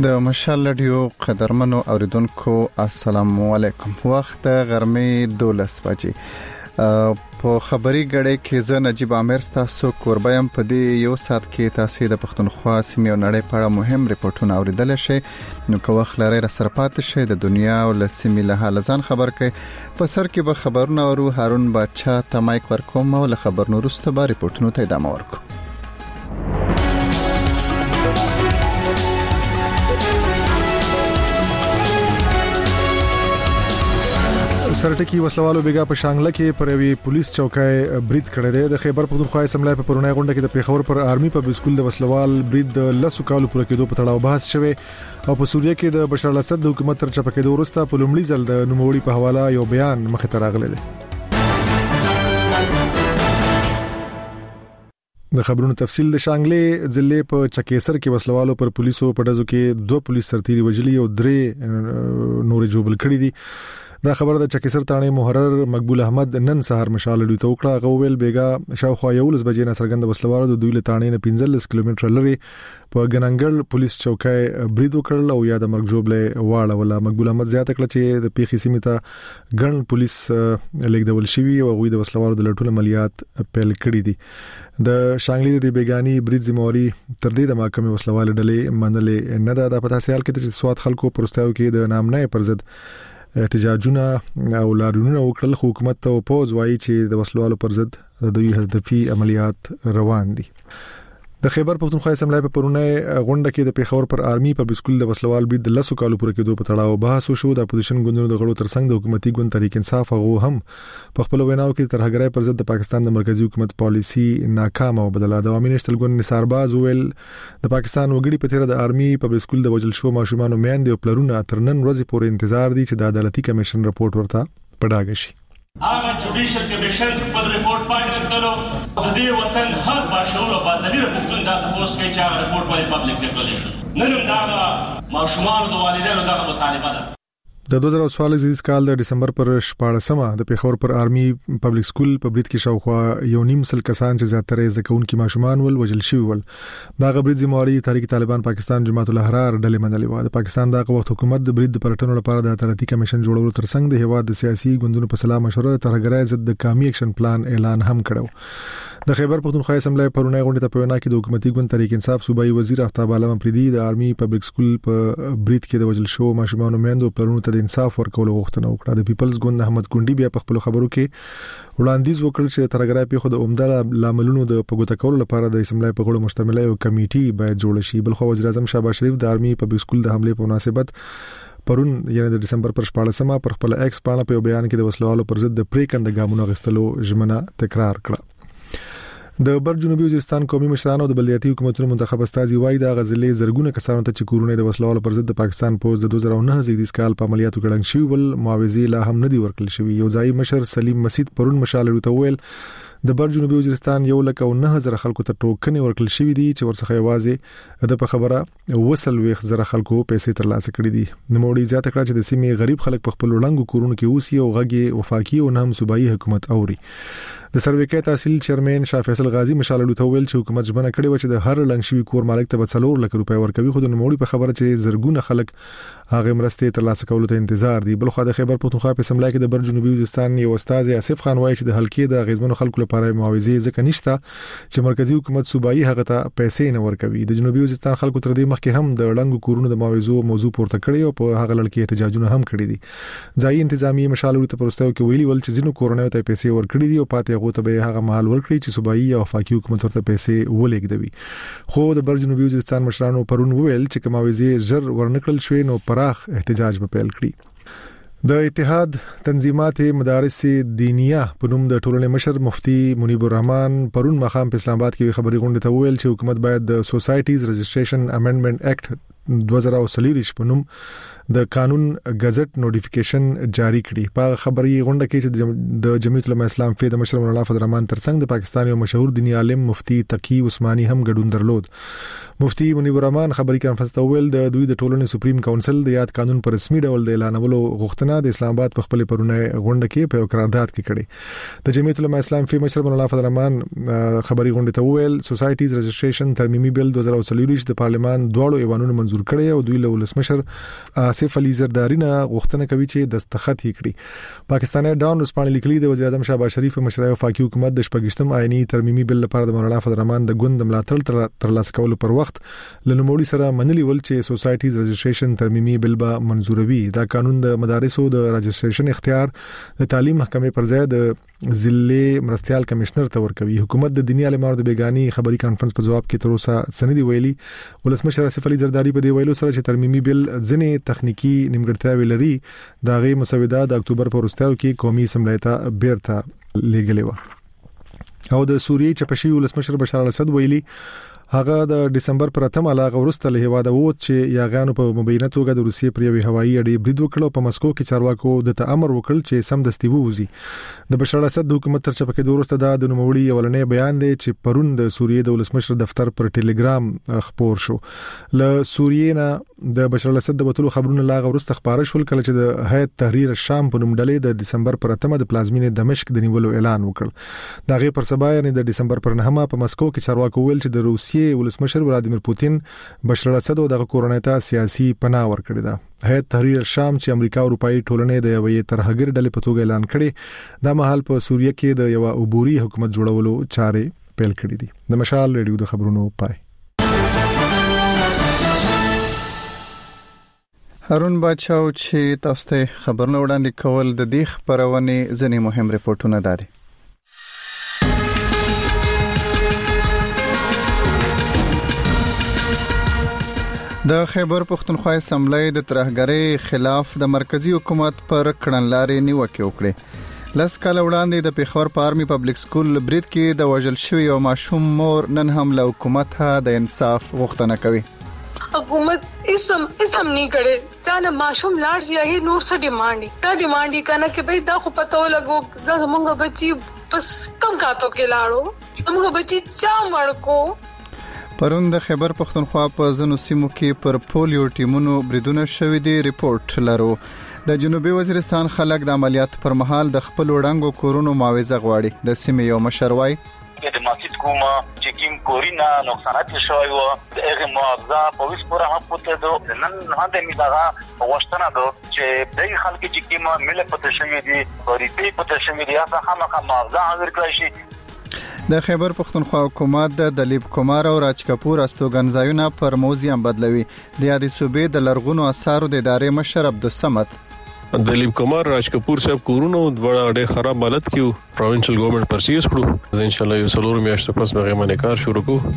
د مشال رادیو قدرمنو اوریدونکو السلام علیکم. وخت غرمې 12 بجې په خبري غړې کې زه نجيب عامر تاسو کوربایم په دې یو سات کې تاسو د پښتونخوا سیمې او نړۍ په اړه مهم ریپورتونه اوریدل شي. نو که وخت لري را سره پاتې شي د دنیا او له سیمې له حال ځان خبر کړئ. په سر کې به خبرونه ورو هارون بچا ته مایک ورکوم او له خبرونو وروسته به ریپورتونو ته ادامه ورکوم. سرټکی وسلوالو بیګا په شانګله کې پروي پولیس چوکۍ برید کړی دی. د خیبر پختونخوا اسمبلی په پرونای غونډه کې د پیښور پر آرمي پبلک سکول د وسلوال برید لسو کالو پورې کېدو په تړاو بحث شوی او په سوریه کې د بشار الاسد د حکومت تر چپه کېدو وروسته په لومړي ځل د نوموړي په حواله یو بیان مخې ته راغلی دی. د خبرونو تفصیل د شانګلې ضلع په چکیسر کې وسلوالو پر پولیسو په دزو کې 2 پولیس سرتیري وجلي او 3 نور جوبل کړی دي. دا خبر د چکیسر تانه محرر مقبول احمد نن سهار مشال لوي ته وکړه. غوول بیګا شاوخوا یولس بجې نه سرګند وسلوالو د دوی له تانه نه 15 کیلومتر لري په ګننګل پولیس چوکۍ برید وکړل او یا د مرګ جوړلې واړه ولا مقبول احمد زیاته کړ چې د پیښې سیمه ته ګڼ پولیس لیکدول شوی او غوي د وسلوالو د لټول عملیات پیل کړی دي. د شانګلې د بیګانی برید ذمہواری تر دې د محکمې وسلوال ډلې منلې نه ده. د پتا سیال کې د سواد خلکو پرستاو کې د نامنه پرزد احتجاجونه او لارونه وکړل. حکومت ته پوز وایي چې د وسلوالو پر ضد د دوی هدفي عملیات روان دي. د خیبر پختونخوا اسمبلی په پرونای غونډه کې د پیښور پر آرمي پبلک سکول د وسلوال برید د لسو کالو پورې کېدو په تړاو بحث وشو. د اپوزیشن ګوندونو د غړو ترڅنګ د حکومتي ګوند تحریک انصاف هغه هم په خپل ویناو کې تر هغه پر ضد د پاکستان د مرکزی حکومت پالیسی ناکامه او بدله. د عوامي نشتل ګوند نثار باز ویل د پاکستان وګړي په تیر د آرمي پبلک سکول د وجل شو ماشومان میاندې او پلرونه تر نن ورځې پورې انتظار دي چې د عدالتي کمیشن رپورت ورته پډاګ شي. هغه جوډیشل کمیشن خپل ریپورت پای درکړو د دې وطن هر باشعور او باضمیر پښتون دا تاسو کې چې هغه ریپورت ولې پبلک ډیکلریشن شو. نن هم دا ماشومان د والدینو دغه مطالبه ده. د 2014 کال د دسمبر پر 14مه د پیښور پر آرمي پبلک سکول په برید کې شاوخوا یو نیم سل کسان چې زیاتره زده کوونکي ماشومان ول وجل شوی ول. دا برید ذمہواری تحریک طالبان پاکستان جماعت الاحرار ډلې منلې و. د پاکستان دغه وخت حکومت د برید د پرټنو لپاره د عدالتي کمیشن جوړولو ترڅنګ د هیواد د سیاسي ګوندونو په سلا مشوره ترغړې ضد د قومي اکشن پلان اعلان هم کړو. د خیبر پختونخوا اسمبلی پرونای غونډه ته په وینا کې د حکومتي ګوند تحریک انصاف صوبایي وزیر افتاب عالم پریدي د آرمي پبلک سکول په برید کې د وجل شو ماشومان میندو پرونو ته د انصاف ورکولو غوښتنه وکړه. د پیپلز ګوند احمد کونډي بیا په خپل خبرو کې وړاندیز وکړ چې ترغړې په خود عمده لاملونو د پګوت کولو لپاره د اسمبلی په غړو مشتمله یو کمیټي باید جوړ شي. بلخو وزیر اعظم شهباز شریف د آرمي پبلک سکول د حمله په مناسبت پرون یعنی د دسمبر پر 14مه پر خپل ایکس پاڼه په بیان کې د وسلوالو پر ضد د پریکند ګامونو غستلو ژمنه تکرار کړه. د بر جنوبي وزیرستان قومي مشرانو د بلدیاتي حکومتونو منتخب استازي وایي د غزلې زرګونه کسانو ته چې کورونه د وسلوالو پر ضد د پاکستان پوز د 2009 کال په عملیاتو کې ډنګ شوی ول معاوضه لا هم ندي ورکړل شوی. یو ځای مشر سلیم مسید پرون مشال ته ویل د بر جنوبي وزیرستان 1,09,000 خلکو ته ټوکنې ورکړل شوی دي چې ورڅخه یوازې د په خبره وصل ویخ زره خلکو پیسې ترلاسه کړې دي. نوموړي زیاته کړه چې د سیمې غریب خلک په خپل وړاندو کورونو کې اوسي او غږی وفاقي او هم صوبایي حکومت اوري. د سرویکي تحصیل چیرمن شاه فیصل غازی مشاللو ته ویل چې حکومت ژمنه کړې و چې د هر لنګ شوی کور مالک ته 4 لک روپۍ ورکوي. خو د نوموړي په خبره چې زرګونه خلک هغه مرستې ترلاسه کولو ته انتظار دي. بلخو د خیبر پختونخوا په اسمبلی کې د بر جنوبي وزیرستان یو استاد اسف خان وایي چې د حلقې د غیزمنو خلکو لپاره معاوضه ځکه نشته چې مرکزی حکومت صوبایي هغه ته پیسې نه ورکوي. د جنوبي وزیرستان خلکو تر دې مخکې هم د لنګو کورونو د معاوضو موضوع پورته کړی او په هغه لړ کې احتجاجونه هم کړی دي. ځای انتظامی مشاللو ته پرستاو کې ویلي ول چې ځینو کورونو ته پیسې ورکړي دي او پاتې هغه ته به هغه مال ورکړي چې صوبایي او وفاقي حکومت ورته پیسې ولېږدوي. خو د بر جنوبي وزیرستان مشرانو پرون ویل چې کماوزي زر ورنکړل شوی نو پراخ احتجاج به پیل کړي. د اتحاد تنظیمات مدارس دینیه په نوم د ټولنې مشر مفتی منیب الرحمن پرون مخام په اسلام آباد کې خبري غونډه ته ویل چې حکومت باید د سوسایټیز رجسټریشن امندمنت اکټ 2023 په نوم د قانون غزټ نوټیفیکیشن جاری کړي. په خبري غونډه کې چې د جمعیت العلماء اسلام فی د مشر مولانا فضل الرحمن ترڅنګ د پاکستان یو مشهور دینی عالم مفتی تقی عثماني هم ګډون درلود. مفتی منیب الرحمن خبري کانفرنس ته ویل د دوی د ټولنې سپریم کونسل د یاد قانون پر رسمي ډول د اعلانولو غوښتنه د اسلام آباد په خپل پرونه غونډه کې په قرارداد کې کړي. د جمعیت العلماء اسلام فی مشر مولانا فضل الرحمن خبري غونډه ته ویل سوسایټیز رجسټریشن ترمیمي بل 2024 د پارلمان دواړو ایوانونو منزور کړي او دوی له ولسمشر آصف علي زرداری نه غوښتنه کوي چې دستخط کړي. پاکستاني ډاون رسپانې لیکلي د وزیر اعظم شهباز شریف مشرۍ وفاقي حکومت د شپږشتم آئینی ترمیمي بل لپاره د مولانا فضل الرحمن د ګوند ملاتړ ترلاسه کولو پر وخت لنوموړي سره منلي ول چې سوسایټیز رجسټریشن ترمیمي بل به منزوروي. دا قانون د مدارسو د رجسټریشن اختیار د تعلیم محکمې پر ځای د ضلع مرستيال کمشنر ته ورکوي. حکومت د دینی عالمانو د بیگانی خبري کانفرنس په جواب کې تر اوسه سندي ویلي. ولسمشر آصف علي زرداری په دی ویلو سره چې ترمیمي بل ځنې تخنیکی نیمګړتیاوې لري دا غي مسوده د اکتوبر په وروستیو کې قومي اسمبلی ته بیرته لېږلې و. او د سوریې چپشي ولسمشر بشار الاسد ویلي هغه د دسمبر پر 8 علاوه ورسته له هواده ووت چې یاغانو په مبینه توګه د روسیې پر یوې هوایي اډې برید وکړ په مسکو کې چارواکو د تامر وکړ چې سم دستي ووزي. د بشار الاسد د حکومت تر چپکې ورسته د نوموړي اولنې بیان دی چې پرون د سوریې د ولسمشر دفتر پر ټلګرام خبر شو. له سوریې نه د بشار الاسد د وټولو خبرونه لاغه ورسته خبره شول کله چې د هیئت تحریر الشام په نوم ډلې د دسمبر پر 8 د پلازمینې دمشق د نیولو اعلان وکړ. دا غي پر سبا یعنی د دسمبر پر 9 په مسکو کې چارواکو ویل چې د روسیې ولسمشر ولادیمیر پوتین بشار الاسد او د کورونای ته سیاسي پناه ورکړی ده. هیئت تحریر الشام چې امریکا او اروپאי ټولنې د یوې ترهګر ډلې په توګه اعلان کړي دا مهال په سوریه کې د یو عبوري حکومت جوړولو چارې پیل کړې دي. د مشال ریډیو د خبرونو پای. هارون بچاو چې تاسو ته خبرونه وړاندې کول د دې خبرونه ځنې مهم ریپورتونه دادي. د خیبر پختونخوا اسمبلی د ترهګرۍ خلاف د مرکزی حکومت پر کړنلارې نیوکه وکړه. لس کال وړاندې د پیښور په آرمي پبلک سکول برید کې د وژل شوی او ماشوم مور نن هم له حکومت د انصاف غوښتنه کوي. حکومت اسم نہیں کرے چاله ماشوم لاړ شي هي نور څه ډیمانډي کنه کې به دا خو پته ولګو دا موږ بچي بس کم کاتو کې لاړو موږ بچي چا مړکو. پرون د خیبر پختونخوا په ځینو سیمو کې پر پولیو ټیمونو بریدونه شوې دي. ریپورت لرو د جنوبي وزیرستان خلک د عملیات پر مهال د خپل وړاندو کورونو معاوضه غواړي. د سیمې یو مشر وای د ماسیت کومه چې کیم کورینا نقصانات شوی و د هغه معاوضه په وس پورې حق پته دو نن هدا می دغه واشتنه دو چې دای خلک چې کیمه مل پته شوی دي ورېپی پته شوی دي هغه خامخا معاوضه حاضر کړی شي. د خیبر پختونخوا حکومت د دلیپ کمار او راج کپور استوګنځایونه پر موزیم بدلوي. د یادې صوبې د لرغونو آثارو د ادارې مشر عبدالصمد دلیپ کمار راج کپور صاحب کورونو ډېر خراب حالت کې پروینشل ګورنمنت پرسیز کړو. ان شاء الله یو څلور میاشتې پس به غوښمن کار شروع کوو.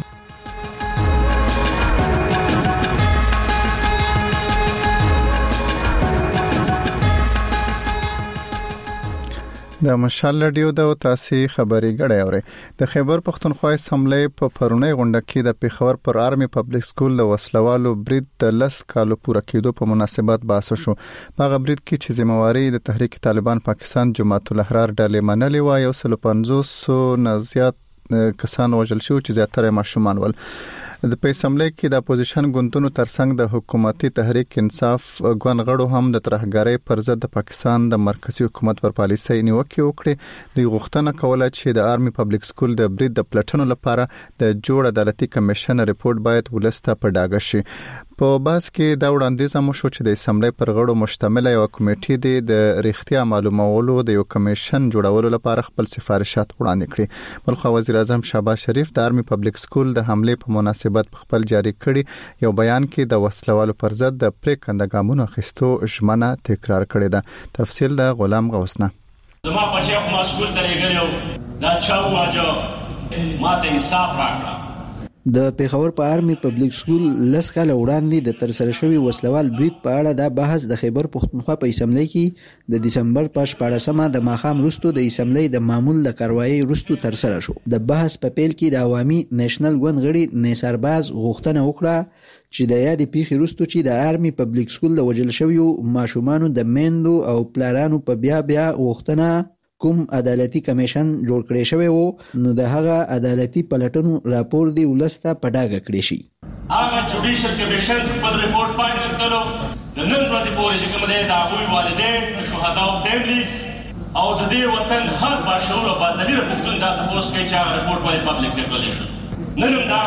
د مشال رادیو د تاسو خبري غړې اوري. د خیبر پختونخوا اسمبلی په پرونی غونډه کې د پیښور پر آرمي پبلک سکول د وسلوالو برید د 10 کالو پوره کېدو په مناسبت بحث شو. په غبرید کې چې ذمہواری د تحریک طالبان پاکستان جماعت الاحرار ډلې منلې و. یو 150 نه زیات کسان وژل شو چې زیاتره ماشومان ول. د اسمبلی کې د اپوزیشن ګوندونو ترڅنګ د حکومتي تحریک انصاف ګوند غړو هم د ترهګرۍ پر ضد د پاکستان د مرکزی حکومت پر پالیسۍ نیوکه وکړه. دوی غوښتنه کوله چې د آرمي پبلک سکول د برید د پلټنو لپاره د جوړ عدالتي کمیشن ریپورت باید ولسته په ډاګه شي. په باس کې دا وړاندیز هم شو چې د اسمبلی پر غړو مشتمل یو کمیټې د ریښتیا معلومولو د یو کمیشن جوړولو لپاره خپل سفارشات وړاندې کړي. بلخو وزیر اعظم شهباز شریف د آرمي پبلک سکول د حمله په مناسبت خپل جاری کړي یو بیان کې د وسلوالو پر ضد د پریکنده ګامونو اخیستو ژمنه تکرار کړې ده. تفصیل د غلام غوسنه. زما بچي خو مسؤل درې غلو دا چا واجه ماته انصاف راکړه. د پیښور په آرمي پبلک سکول لس کاله وړاندې د ترسره شوی وسلوال برید په اړه دا بحث د خیبر پښتونخوا په اسمبلی کې د دسمبر په 14مه د ماښام وروسته د اسمبلی د معمول د کاروایی وروسته ترسره شو. د بحث په پیل کې د عوامي نېشنل ګوند غړي نثارباز غوښتنه وکړه چې د یادې پیښې وروسته چې د آرمي پبلک سکول د وژل شویو ماشومانو د میندو او پلارانو په بیا غوښتنه کوم عدالتي کمیشن جوړ کړی شوی وو نو د هغه عدالتي پلټنو راپور دی ولسته په ډاګه کړی شي. هغه جوډیشل کمیشن خپل ریپورت پای درکړو د نن ورځې پورې چې کوم دی د هغوی والدین شهدا او فیملیز او د دې وطن هر باشعور او باضمیر پښتون دا تاسو کوي چې هغه ریپورت ولې پبلک کړل شي. نن هم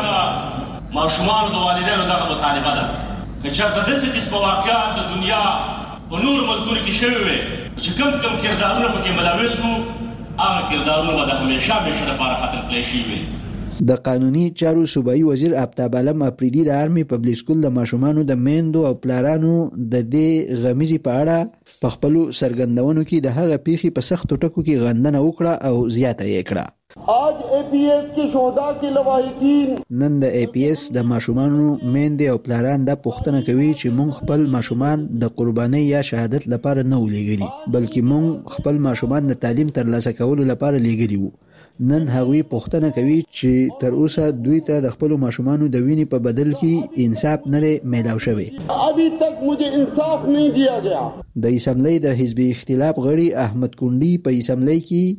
دا ماشومان د والدینو دغه مطالبه ده چې چېرته داسې قسم واقعات د دنیا په نور ملکونو کې شوي وي چې کم کردارونه پکې ملوث وو هغه کردارونه به د همیشه لپاره ختم کړای شي وي. د قانوني چارو صوبایي وزیر آفتاب عالم اپریدي د آرمي پبلک سکول د ماشومانو د میندو او پلارانو د دې غمیزي په اړه په خپل سرګندونو کې د هغه پیښې په سختو ټکو کې غندنه وکړه او زیاته یې کړه. आज APS के शोधा के लवाहिकीन نن د APS د ماشومانو میندې او پلاران د پوښتنه کوي چې مونږ خپل ماشومان د قربانۍ یا شهادت لپاره نه ولېږلي بلکې مونږ خپل ماشومان د تعلیم ترلاسه کولو لپاره لېږلي وو. نن هغوی پوښتنه کوي چې تر اوسه دوی ته د خپل ماشومانو د وینې په بدل کې انصاف نه میلاو شوی. ابھی تک مجھے انصاف نہیں دیا گیا. د اسمبلی د حزبی اختلاف غړي احمد کونډي په اسمبلی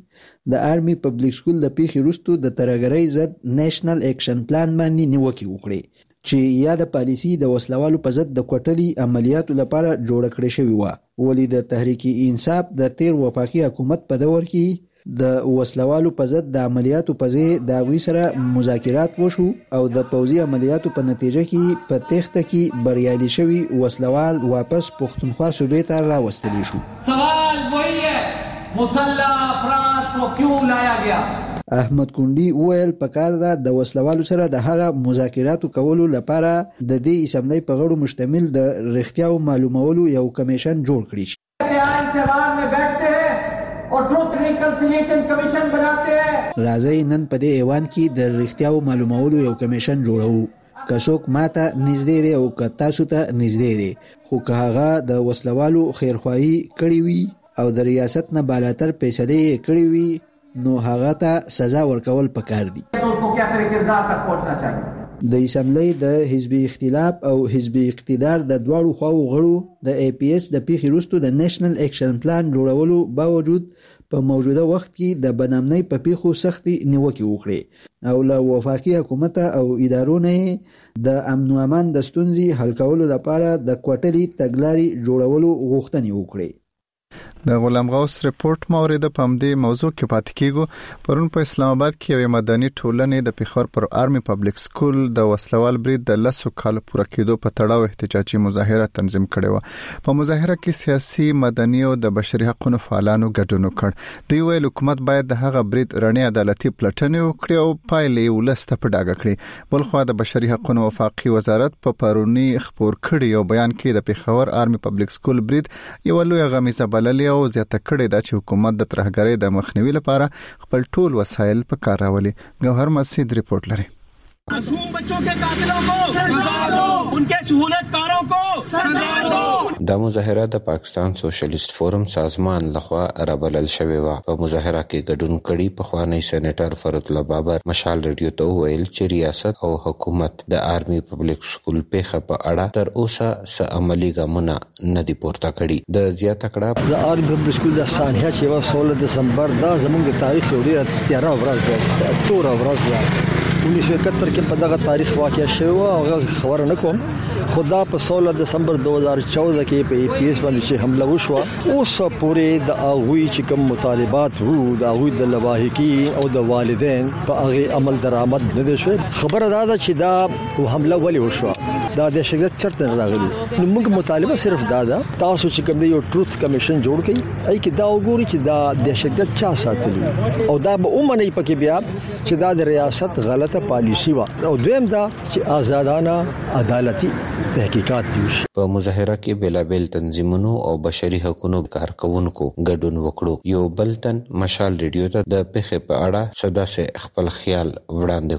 کې د آرمي پبلک سکول د پیښې وروسته د ترهګرۍ ضد نېشنل اکشن پلان باندې نیوکه وکړه چې یا د پالیسي د وسلوالو په ضد د کوټلي عملیاتو لپاره جوړ کړی شوی و. ولې د تحریک انصاف د تیر وفاقي حکومت په دور کې د وسلوالو په ضد د عملیاتو په ځای د غوي سره مذاکرات وشو او د پوځي عملیاتو په نتیجه کې په تخته کې بریالي شوی وسلوال واپس پښتونخوا صوبې ته راوستل شو. سوال وہی ہے مسلح افراد کو کیوں لایا گیا؟ احمد کونډي وویل پکار ده د وسلوالو سره د هغه مذاکراتو کولو لپاره د دې اسمبلی په غړو مشتمل د رښتیاو معلومولو یو کمیشن جوړ کړي. بیان جواب میں بیٹھتے ہیں اور ټروت ریکنسیلیشن کمیشن بناتے ہیں. راځي نن په دې ایوان کې د رښتیاو معلومولو یو کمیشن جوړو. که څوک ماته نږدې دی او که تاسو ته نږدې دی خو که هغه د وسلوالو خیرخواهي کړې وي او د ریاست نه بالاتر فیصلې کړې وي نو هغه ته سزا ورکول پکار دي. د اسمبلی د حزبی اختلاف او حزبی اقتدار د دواړو خواو غړو د APS د پیښې وروسته د نېشنل اکشن پلان جوړولو باوجود په موجوده وخت کې د بنامنۍ په پیښو سختي نیوکې وکړي او له وفاقي حکومت او ادارو نه د امن او امان د ستونزې حل کولو لپاره د کوټلي تګلارې جوړولو غوښتنې وکړي. د غلام غوث رپورت مورید په همدې موضوع کې پاتې کیږو. پرون په اسلام آباد کې یو مدني ټولنې د پیښور پر آرمي پبلک سکول د وسلوال برید د 10 کال پوره کېدو په تړاو احتجاجي مظاهره تنظیم کړې و. په مظاهره کې سیاسي مدني او د بشري حقوقو فعالانو ګډون وکړ. دوی ویل حکومت باید د هغه برید رڼې عدالتي پلټنې وکړي او پایلې ولسته په ډاګه کړي. بلخو د بشري حقوقو وفاقي وزارت په پرونی خبر کړی او بیان کې د پیښور آرمي پبلک سکول برید یو لوی غمیزه بللې او زیاته کړې ده چې حکومت د ترهګرۍ د مخنیوي لپاره خپل ټول وسایل په کار راولي. گوهر مسعود رپورت لري. मासूम बच्चों के कातिलों को सजा दो, उनके सहूलतकारों को सजा दो. دا مظاهره د پاکستان سوشلیست فورم سازمان لخوا رابلل شوې و. په مظاهره کې ګډون کړي پخوانی سېنیټر فرید الله بابر مشال رادیو ته ویل چې ریاست او حکومت د آرمي پبلک سکول پیښه په اړه تر اوسه څه عملی ګامونه نه دي پورته کړي. د زیاته کړه د آرمي پبلک سکول د سانحه چې و 16 دسمبر دا زموږ د تاریخ یو ډیر تیاره ورځ ده، توره ورځ ده. 1971 کې په دغه تاریخ واقع شوی او هغه خبر نه کوم. خدا په 16 دسمبر 2014 کې په APS باندې چې حمله وشو اوس پورې د اغوی چې کوم مطالبات وو د اغوی د لواحقین او د والدین په هغه عمل درآمد نه دي شوی. خبره دا ده چې دا حمله ولې وشو، دا د شګت چرته راغلی. نو موږ مطالبه صرف دا ده تاسو چې کوم یو ټروت کمیشن جوړ کړئ ای کې دا وګوري چې دا د شګت چا ساتلی او دا به اومنه پکې بیا چې دا د ریاست غلط پالیسی وا او دویم دا چې آزادانه عدالتي تحقیقات دي. په مظاهره کې بلابل تنظیمونو او بشري حقوقو کارکونکو ګډون وکړو. یو بلتن مشال ریډیو ته د پیښې په اړه صدا سه خپل خیال وړاندې کړو.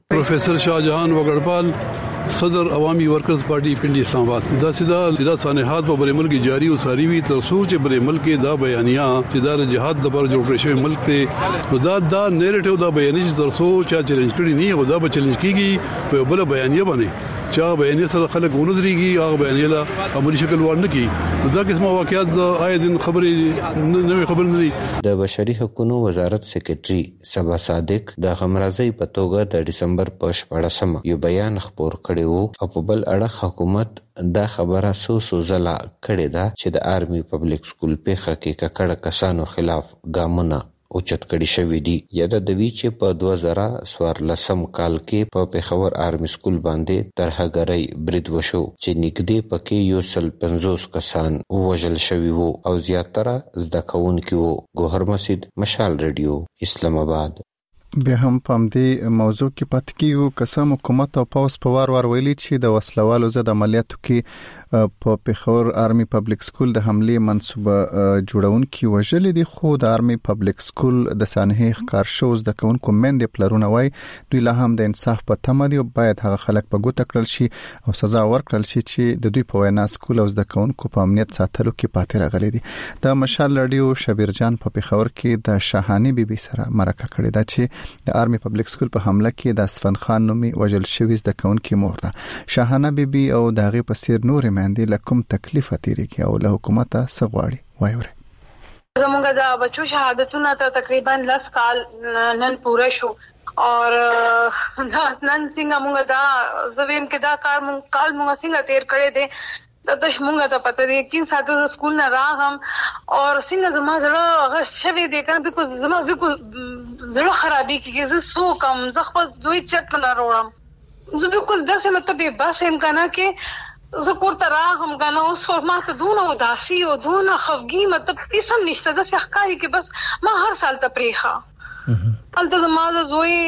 प्रोफेसर शाहजहान वगड़पाल صدر عوامي ورکرز پارټي پنډي اسلام آباد دا سیدا سانحات په بر ملک جاری او ساری وی تر سوچ بر ملک دا بیانیا چې دا جهاد د بر جوړ شوی ملک ته نو دا نیریټیو دا بیانې چې تر سوچ چیلنج کړی نه او دا به چیلنج کیږي په بل بیانیه باندې چا بیانې سره خلک ونځريږي هغه بیانې لا عملی شکل ورنه کی دا قسمه واقعیات آیدن خبرې نوې خبر نه دي د بشري حقوقو وزارت سیکریټري سبا صادق د غمرازي په توګه د دسمبر په 14 یو بیان خبر کړی وو او په بل اړه حکومت دا خبره سو زلا کړی دا چې د آرمي پبلک سکول په حقیقت کړه کسانو خلاف ګامونه اوچت کړي شوې دي یا د دوی چې په 2014 کال کې په پیښور آرمي سکول باندې ترهګرۍ برید وشو چې نګدې پکې 150 کسان وژل شوي وو او زیاتره زده کوونکي وو. ګوهر مسجد، مشال ریډیو، اسلام آباد. به هم پام دې موضوع کې پاتې کیږو. قسم حکومت او پاوس په وار ویلي چې د وسلوالو ضد عملیاتو کې په پیښور آرمي پبلک سکول د حمله منسوبه جوړونکي وژل دي، خو د آرمي پبلک سکول د سانحه ښکار شو د کوونکو مند پلرونه وای دوی لا هم د انصاف په تمه دي او باید هغه خلک په ګوته کړل شي او سزا ورکړل شي چې د دوی په وینا سکول او د کوونکو په امنیت ساتلو کې پاتې راغلي دي. د مشال رادیو شبیر جان په پیښور کې د شاهاني بیبي سره مرکه کړې ده چې د آرمي پبلک سکول په حمله کې د اسفن خان نومي وژل شوی د کوونکو مور ده. شاهانه بیبي او دغه په سیر نور مندي لکم تکلیف تیریږي او له حکومت سغواړي وایوره. زمونږ د بچو شهادتونه ته تقریبا 10 کال نن پوره شو اور نن څنګه موږ دا زویم کې دا کال موږ څنګه تیر کړی دی د شمونګه ته پته دی چې ساتو سکول نه راهم اور څنګه زما زړه هغه شوی دی کنه بیکو زما بیکو زړه خرابې کیږي زه سو کم زه خپل دوی چت نه راوړم زه بیکو داسې مطلب بس هم کنه کې زه کوړه راهم کنه اوس فورمات دونه وداسي او دونه خفګي مطلب هیڅ نشته د ښکاری کې بس ما هر سال ته پریخه الته زما زوی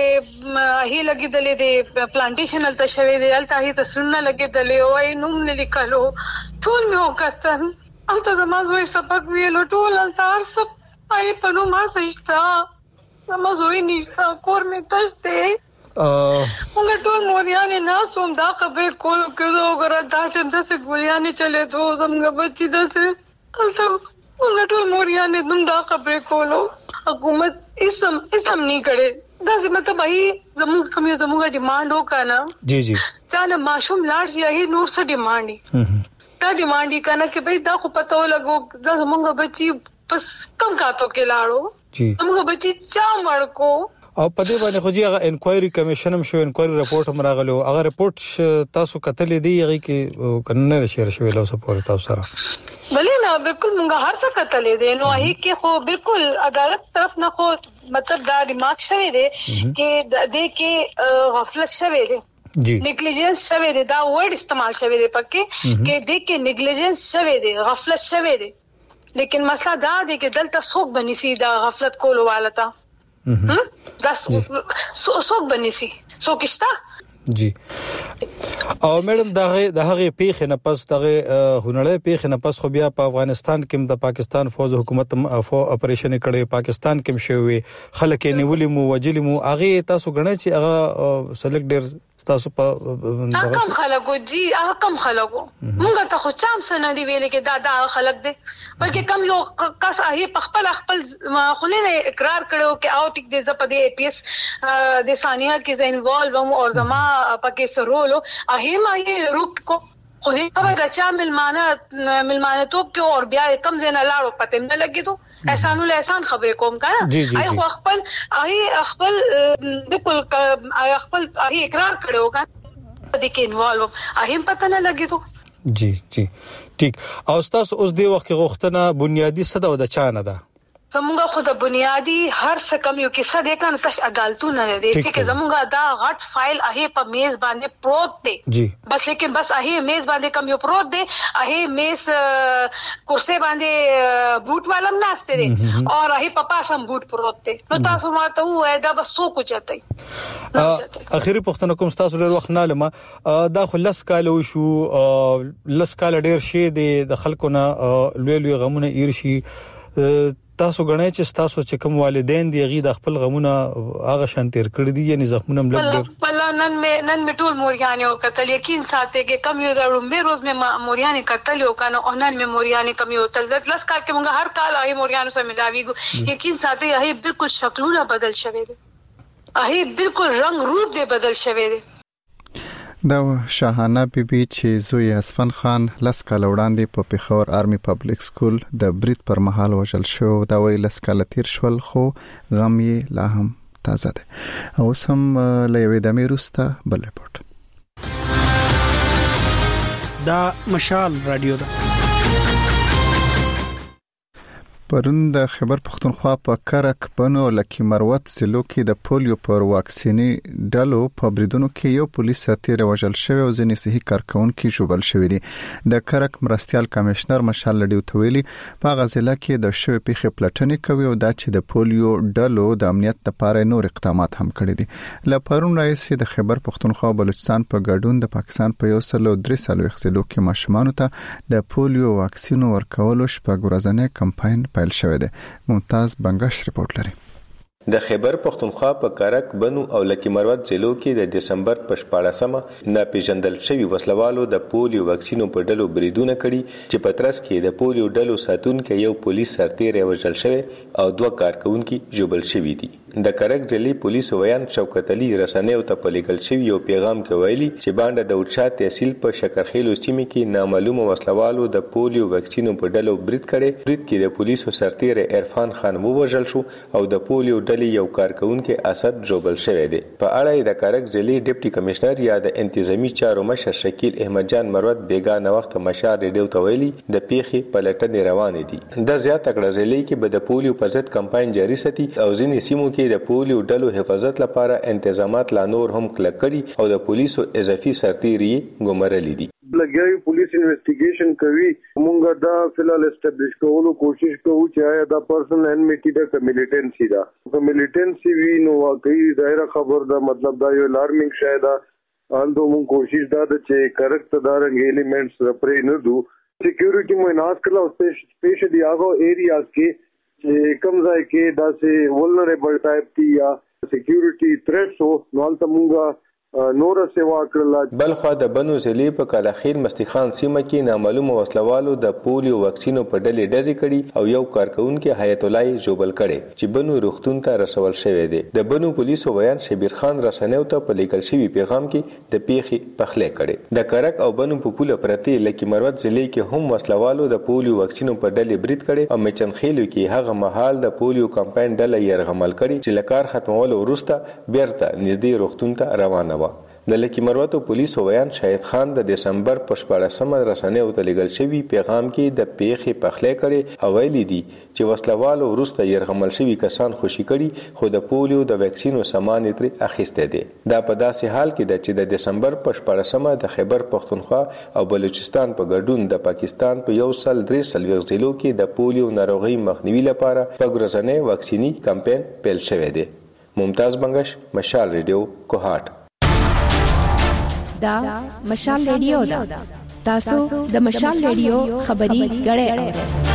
هي لګیدلې دی پلانټیشن الته شوی دی الته هي تسرونه لګیدلې او ای نوم نه لیکلو ټول مې وکړل الته زما زوی سبق ویلو ټول الته هر څه آی په نو ما سشتا زما زوی نشته کور مې تشته موږ ټول موريانه نه سوم دا خبر کول کېدو غره دا څنګه څه ګولیانه چلے دو زمغه بچی دسه الته موږ ټول موريانه دم دا خبر کولو حکومت اسم نہیں کړي دا مطلب هي زموږ ډیماند وکانا جی جی چانه ماشوم لاړ شي هي نور څه ډیماند دا ډیماند کنه چې بھئی دا خو پته ولګو دا زموږ بچي پس کم کاتو کې لاړو جی زموږ بچي چا مړ کو او په دې باندې خو جی هغه انکوایري کمیشن هم شو انکوایري رپورټ هم راغلو هغه رپورټ تاسو کتلې دی هغه کې کنه شیر شوی له سپورټ تاسو سره بلې نه بالکل مونږه هر څه کتلې دي نو هي کې خو بالکل عدالت طرف نه خو مطلب دا ریمارک شوی دی چې د دې کې غفلت شوی دی جی نیگلیجنس شوی دی دا ورډ استعمال شوی دی پکې کې دې کې نیگلیجنس شوی دی غفلت شوی دی لیکن مسله دا دی چې دلته څوک بنسي دا غفلت کولو والتا دا څوک بنسي څوک شته جی او میډم دا هغه پیښه نه پس دغه هنړې پیښه نه پس خو بیا په افغانستان کې د پاکستان فوج حکومت اپریشن کړي پاکستان کې شوی خلک نیولې مو وجلې مو هغه تاسو غنئ چې هغه سلیکټ ډیر تاسو په کم خلکو جی کم خلکو مونږ ته خو چام سن دی ویل کې دا خلک دی بلکې کم یو کس هي خپل خلینه اقرار کړو کې او ټیک دې زپدې اي پی اس د ثانیه کې ز انوالو او زما پکې سرولو هي ما یې روک کو خو دې خبره غچا ملمانه توپ کې اور بیا کم زنه لاړو پته نه لګی ته احسانو له احسان خبرې کوم کنه آی خو خپل بالکل خپل اقرار کړو کنه دې کې انوالو هم پته نه لګی ته جی جی ٹھیک او تاسو اوس دی وخت غوښتنه بنیادی صدا د چانه ده زمونږ خو د بنیادی هر څه کم یو کې څه د کنه تش عدالتونه لري چې زمونږ دا غټ فایل هغه په میز باندې پروت دی جی بس لیکن بس هغه میز باندې کم یو پروت دی هغه میز کرسي باندې بوت والم ناشته دي او هغه په پاسم بوت پروت دی نو تاسو ماته وای دا بس سو کو چتای اخیری پښتنه کوم تاسو ډیر وخت نه لمه دا خلص کال شو لس کال ډیر شي د خلکو نه لوی غمونه ایر شي تاسو غنئ چې تاسو چې کوم والدین دی غي د خپل غمونه هغه شان تیر کړی دي یعنی زخمونه ملګر بل نن می ټول موریانه او قتل یقین ساتي کې کم یو دړم به روز می موریانه قتل او کنه او نن می موریانه کم یو تل د لس کال کې موږ هر کال هغه موریانه سره ملاویږو یقین ساتي هغه بالکل شکلونه بدل شوی دي هغه بالکل رنگ روپ دی بدل شوی دی دا شاهانه بیبي چې زوی اسفن خان لس کال وړاندې په پیښور آرمي پبلک سکول د برید پر مهال وژل شو. دا وی لس کال تیر شول خو غم یې لا هم تازه ده. اوس هم له یوې دمې وروسته بل رپورټ. دا مشال رادیو ده. پرون د خیبر پختونخوا په کرک بنو لکی مروت ضلعو کې د پولیو پر واکسینی ډلو په بریدونو کې یو پولیس سرتیر وژل شوی او ځینې صحي کارکونکي ژوبل شوی دي. د کرک مرستيال کمشنر مشال لډیو تویلی په غزله کې د شوی پیښې پلټنې کوي او دا چې د پولیو ډلو د امنیت لپاره نور اقدامات هم کړی دي. ل پرون رئیس د خیبر پختونخوا بلوچستان په ګډون د پاکستان په 103 ضلعو کې ماشومان ته د پولیو واکسین ورکولو شپږ ورځنی کمپاین پیل شوی دی. ممتاز بنگش رپورټ لري. د خیبر پختونخوا په کارک بنو او لکی مروت ضلعو کې د دسمبر په 14مه ناپېژندل شوی وسلوالو د پولیو واکسینو په ډلو بریدونه کړي چې په ترڅ کې د پولیو ډلو ساتونکو یو پولیس سرتیر وژل شوی او دوه کارکونکو ژوبل شوی دي. د کرک ضلعي پولیس ویان شوکت علي رسنیو ته په لیکل شوی یو پیغام کې ویلي چې باندې د اورچا تحصیل په شکرخیلو سیمه کې نامعلومه وسلوالو د پولیو واکسینو په ډلو برید کړي. برید کې د پولیسو سرتیر عرفان خان وژل شو او د پولیو ډلې یو کارکونکو اسد ژوبل شوی دی. په اړه د کرک ضلعي ډیپټي کمشنر یا د انتظامی چارو مشر شکیل احمد جان مروت بیگانه وخت مشار ریډیو ته ویلي د پیښې پلټنې روانې دي. د زیات کړه ضلعي کې به د پولیو پر ضد کمپاین جاری ساتي او ځینې سیمو کې د پولیو ډلو حفاظت لپاره انتظامات لا نور هم کلک کړي او د پولیسو اضافي سرتیري ګمارلې دي. لګیاوی پولیس انویسټیګیشن کوي. موږ دا فلال اسټابلیش کولو کوشش کوو چې آیا دا پرسنل انمیټی دا ملیټنسي دا ملیټنسي وی نو واقعي ظاهر خبر دا مطلب دا یو الارمینګ شاید اندو موږ کوشش دا چې کریکټ دارنګ ایلیمنټس رپری نه دو سکیورټي مو اناس کړو سپیشلی هغه ایریاز کې چې کوم ځای کې دا سه ولنریبل ټایپ دی یا سکیورټي تھریټس نو البته موږ نور سیوا کړل. بلخو د بنو ضلع په کلاخیل مستخان سیمه کې نامعلومه وسلوالو د پولیو واکسینو په ډلې ډزې کړي او یو کارکونکو حیات الله ژوبل کړي چې بنو روغتون ته رسول شوی دی. د بنو پولیسو ویان شبیر خان رسنیو ته په لیکل شوی پیغام کې د پیښې پخله کړي. د کرک او بنو په پوله پرتی لکی مروت ضلع کې هم وسلوالو د پولیو واکسینو په ډلې برید کړي او مچنخیلو کې هغه مهال د پولیو کمپاین ډله يرغمل کړي چې لکار ختمولو وروسته بیرته نږدې روغتون ته روانه د لکی مروت پولیس ویان شاهد خان د دسمبر په 14مه رسنیو ته لیکل شوی پیغام کې د پیښې پخله کړي او ویلي دي چې وسلوالو وروسته يرغمل شوی کسان خوشي کړي خو د پولیو د ویکسینو سامان ترې اخیسته دي. دا په داسې حال کې د چې د دسمبر په 14مه د خیبر پختونخوا او بلوچستان په ګډون د پاکستان په 103 ضلعو کې د پولیو ناروغي مخنیوي لپاره په ورځنی واکسینی کمپاین پیل شوی دی. ممتاز بنگش مشال ریډیو کوهاټ. دا مشال ریډیو دا تاسو د مشال ریډیو خبري غړې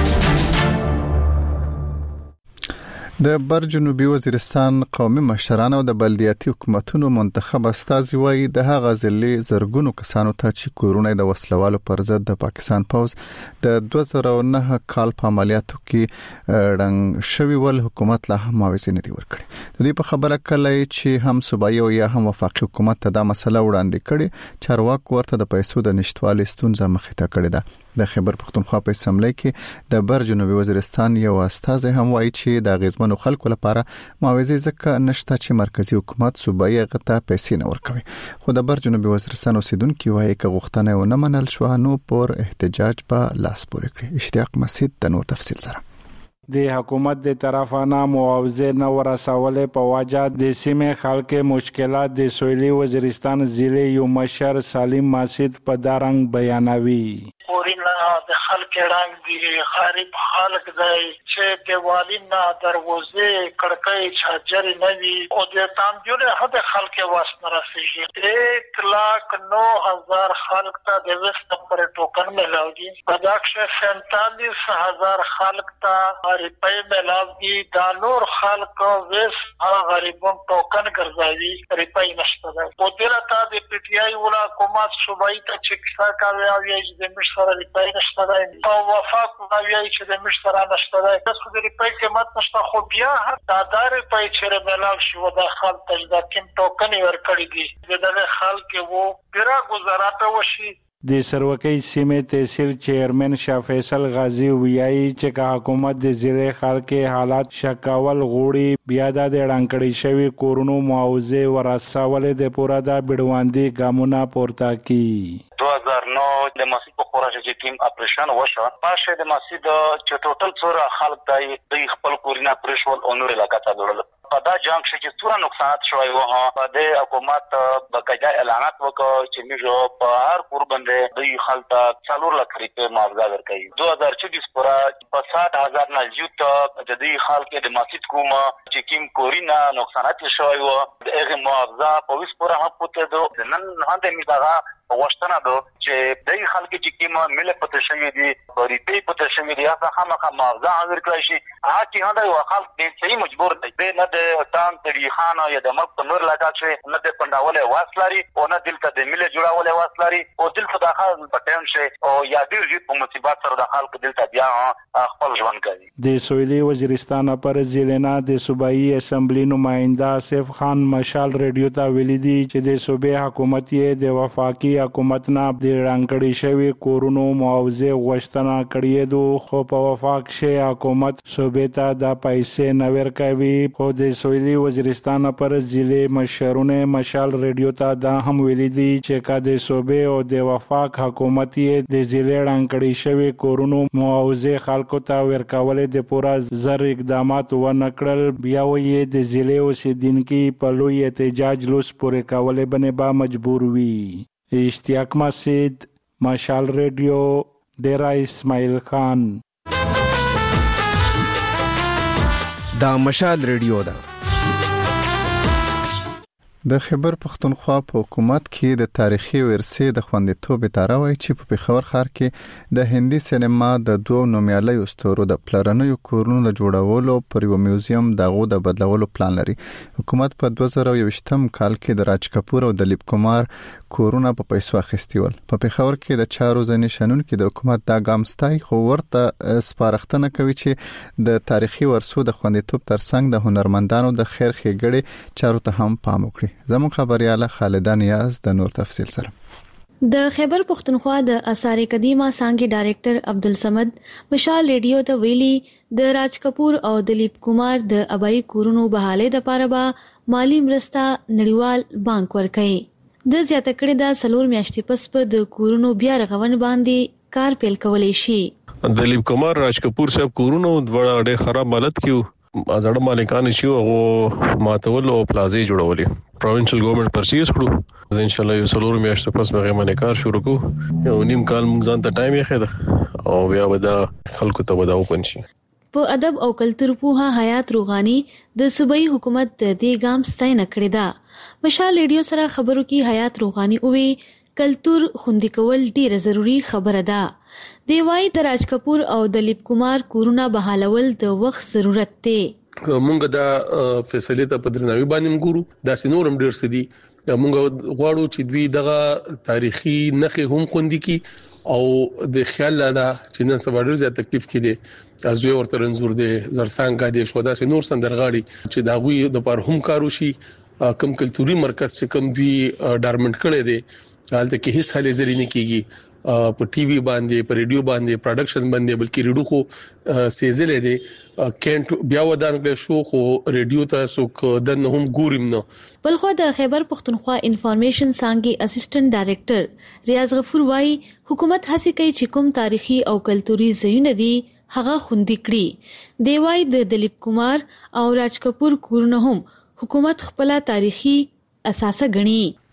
د بر جنوبي وزیرستان قومي مشران او د بلدیاتي حکومتونو منتخب استازي وایي د هغه ځلې زرګونو کسانو ته چې کورونه د وسلوالو پر ضد د پاکستان پوز د 2009 کال په عملیاتو کې رنګ شوی ول حکومت له معاوضه نه دی ورکړي. د دې په خبره کله چې هم صوبایي او یا هم وفاقي حکومت ته دا مسله وړاندې کړي چارواکو ورته د پیسو د نشټوالي ستونزه مخې ته کړې ده. د خیبر پختونخوا په اسمبلی کې د بر جنوبي وزیرستان یو استازي هم وایي چې د غیزمنو خلکو لپاره معاوضه ځکه نشته چې مرکزی حکومت صوبایي غته پیسې نه ورکوي. خو د بر جنوبي وزیرستان اوسیدونکو وایي چې غوښتنه ونه منل شو نو پر احتجاج به لاس پورې کړي. اشتیاق مسعود د نور تفصیل سره د حکومت د طرفانه معاوضه نه ورسولې په وجه د سیمې خلک مشکلات د سویلي وزیرستان ضلع یو مشر سالم ماسید په دارنګ بیانوي. کورینا د خلک رنگ دی غریب خلک دی چې دیوالینا دروازه کړکۍ چارجر نه وي او د تامجونه هدا خلک واسنه راسي 1,09,000 خلک ته د وست پر ټوکن ملاوي پداکشه 47,000 خلک ته ریپای ملاوي دا نور خلک وس غریبون ټوکن ګرځوي ریپای نشته ده او دلته د پی ټی آی ولا حکومت صوبایي ته چې څه کوي او یې د مشره ریپای نشته ده او وفاق کوي چې د مشره نشته ده تاسو د ریپای قیمت نشته خو بیا دا دار پای چې ملاو شو د خلک ته د کوم ټوکن ورکړي دي دغه خلک وو پیرا گزارات وشي د سروکۍ سیمه تحصیل چیرمن شاه فیصل غازی ویایي چې حکومت د ضلع خلکو حالات شکاول غوړي بیا د ډانکړې شوی کورونو معاوضه ورسولې د پورا د بډواندي ګامونه پورته کی 2009 د مسجد په خورشه چې ټیم اپریشن وشو پاشه د مسجد چې ټوټل څوره خلک د خپل کورونه پرشول او نور علاقه ته وړل په دا جنگ چې څوره نقصانات شوی و په د حکومت بقایا اعلانات وکړ چې موږ په هر کور باندې د خلک 4 لک روپے معاوضه ورکړي 2024 پورا په 60,000 نه زیات د دې خلک د مسجد کوم چې کوم کورونه نقصانات شوی و دغه معاوضه په وس پورا هم پته دو نن هغه میداغه واشتنه دو چې د خلک چې کوم مل پته شوی دي ریپی پته شوی دي هغه خامخا معاوضه حاضر کړی شي هغه چې هغه یو خلک دې صحیح مجبور دي نه د تان تړي خانه یا د ملک په نور لګا چې نه د پنداوله واسلاري او نه دلته د مل جوړاوله واسلاري او دلته د خلک پټین شي او یا ډیر ژوند په مصیبت سره د خلک دلته بیا خپل ژوند کوي د سویلي وزیرستان پر ضلع د صوبایي اسمبلی نمائنده آصف خان مشال ریډیو ته ویلي دي چې د صوبې حکومت یې د وفاقي حکومت نه د رانکړې شوی کورونو معاوضه غوښتنه کړې دو خو په وفاق شي حکومت صوبې ته د پیسې نه ورکوي خو د سویلي وزیرستان پر ضلع مشرونه مشال ریډیو ته دا هم ویلي دي چې کا د صوبې او د وفاق حکومت یې د ضلع رانکړې شوی کورونو معاوضه خلکو ته ورکولې د پورا زر اقدامات و نکړل بیا وې د ضلع اوسیدونکو په لوی احتجاج لوس پورې کولې باندې با مجبور وي اشتیاق مسجد مشال ریډیو ډیرا اسماعیل خان دا مشال ریډیو دا د خیبر پختونخوا په حکومت کې د تاریخي ورثې د خوندیتوب اداره وایي چې په پېښور ښار کې د هندي سینما د دوه نومیالیو ستورو د پلرنیو کورونو د جوړولو پر یو میوزیم دغه د بدلولو پلان لري. حکومت په 2020م کال کې د راج کپور او دلیپ کمار کورونه په پیسو اخیستي ول. په پېښور کې د چارو ځنې شنونکو د حکومت دا ګام ستای خو ورته سپارښتنه کوي چې د تاریخي ورثو د خوندیتوب ترڅنګ د هنرمندانو د خیر ښېګړې چارو ته هم پام وکړي. زموږ خبرياله خالده نیاز د نور تفصیل سره. د خیبر پختونخوا د آثار قدیمه څانګې ډایریکټر عبدالصمد مشال ریډیو ته ویلي د راج کپور او دلیپ کمار د ابای کورونو بحاله د پاره با مالی مرسته نړیوال بانک ورکړي د زیاته کړي د سلور میاشتې پس په د کورونو بیا رغون باندې کار پیل کولای شي. دلیپ کمار راج کپور صاحب کورونو د ډېر خراب حالت کې ازړه مالکان شي او ماتول او پلازې جوړولې پروینشل ګورنمنت پرچیز کړو ان شاء الله یو سلور میاشتې پس به باندې کار شروع کوو یو نیم کال موږ ځان ته ټایم یې خېده او بیا ودا خلکو ته ودا وپن شي. په ادب او کلتور پوها حیات روغانی د صوبایي حکومت د دې ګام ستاینه کړې ده. مشال ریډیو سره خبرو کې حیات روغانی اووي کلتور خوندي کول ډیره ضروری خبره ده. دی وايي د راج کپور او دلیپ کمار کورونه بحالول د وخت ضرورت دی. مونږ دا فیصله ته پدرناوي باندې ګورو دا سينورم ډیر سدي مونږ غواړو چې دوی دغه تاریخي نخې هم خوندي کی او د خیال لا چې نن سبا ډیر زیات تکلیف کړي ازوی ورته رنزور دي زرسانګه دي شو دا سينور سندرغاړي چې دا غوي د پر هم کارو شي کم کلتوري مرکز چې کم دوی ډارمنټ کړي دي حالت کې هیڅ حالې زری نه کیږي په ټي وي باندې په ریډیو باندې پروډکشن باندې بلکې ریډیو خو سیزلې دي کینټ بیا ودان کړ شو خو ریډیو ته څوک د هم ګوریم نو. بلخو د خیبر پختونخوا انفارمیشن څانګې اسسټنټ ډایریکټر ریاض غفور وايي حکومت هڅه کوي چې کوم تاریخي او کلتوري ځایونه دي هغه خوندي کړي. دی وايي د دلیپ کمار او راج کپور کورونه هم حکومت خپل تاریخي اساسه غني.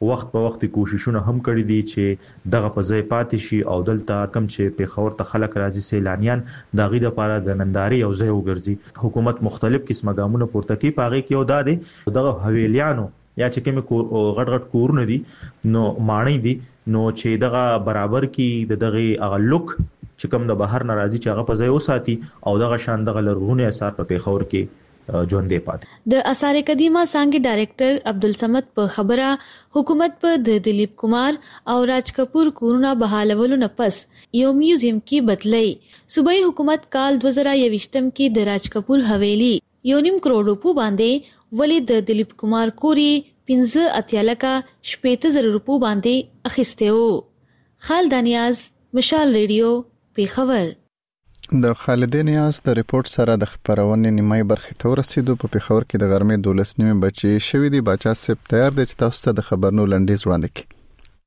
وخت په وخت کوششونه هم کړی دي چې دغه په ځای پاتې شي او دلته کم چې پیښور ته خلک راځي سیلانیان د غي د لپاره د ننداري او ځای وګرځي حکومت مختلف قسمه ګامونه پورته کوي پاغي کې او داده دغه حویلیانو یا چې کوم غټ کورونه دي نو مانی دي نو چې دغه برابر کې دغه اغلوک چې کوم د بهر ناراضي چې هغه په ځای وساتي او دغه شان دغه لرغونی اثار په پیښور کې ژوندې پاتې د آثار قدیمه څنګه ډایریکټر عبدالصمد په خبره حکومت په د دلیپ کمار او راج کپور کورونه بحالولو نه پس یو میوزیم کې بدلای صوبایي حکومت کال 2021 کې د راج کپور حویلی 1.5 کروڑ روپو باندې ولی د دلیپ کمار کوري 15 لکه 70,000 روپو باندې اخیستهو. خالد نیاز مشال ریډیو پیښور. د خالد نیاز د ریپورت سره د خبرونې نیمه برخه ته ورسېدو. په پیښور کې د غرمې 12 نیمه بچي شوې دي. بچا سپ تیار دي چې تاسو ته د خبرونو لنډیز وړاندې کړي.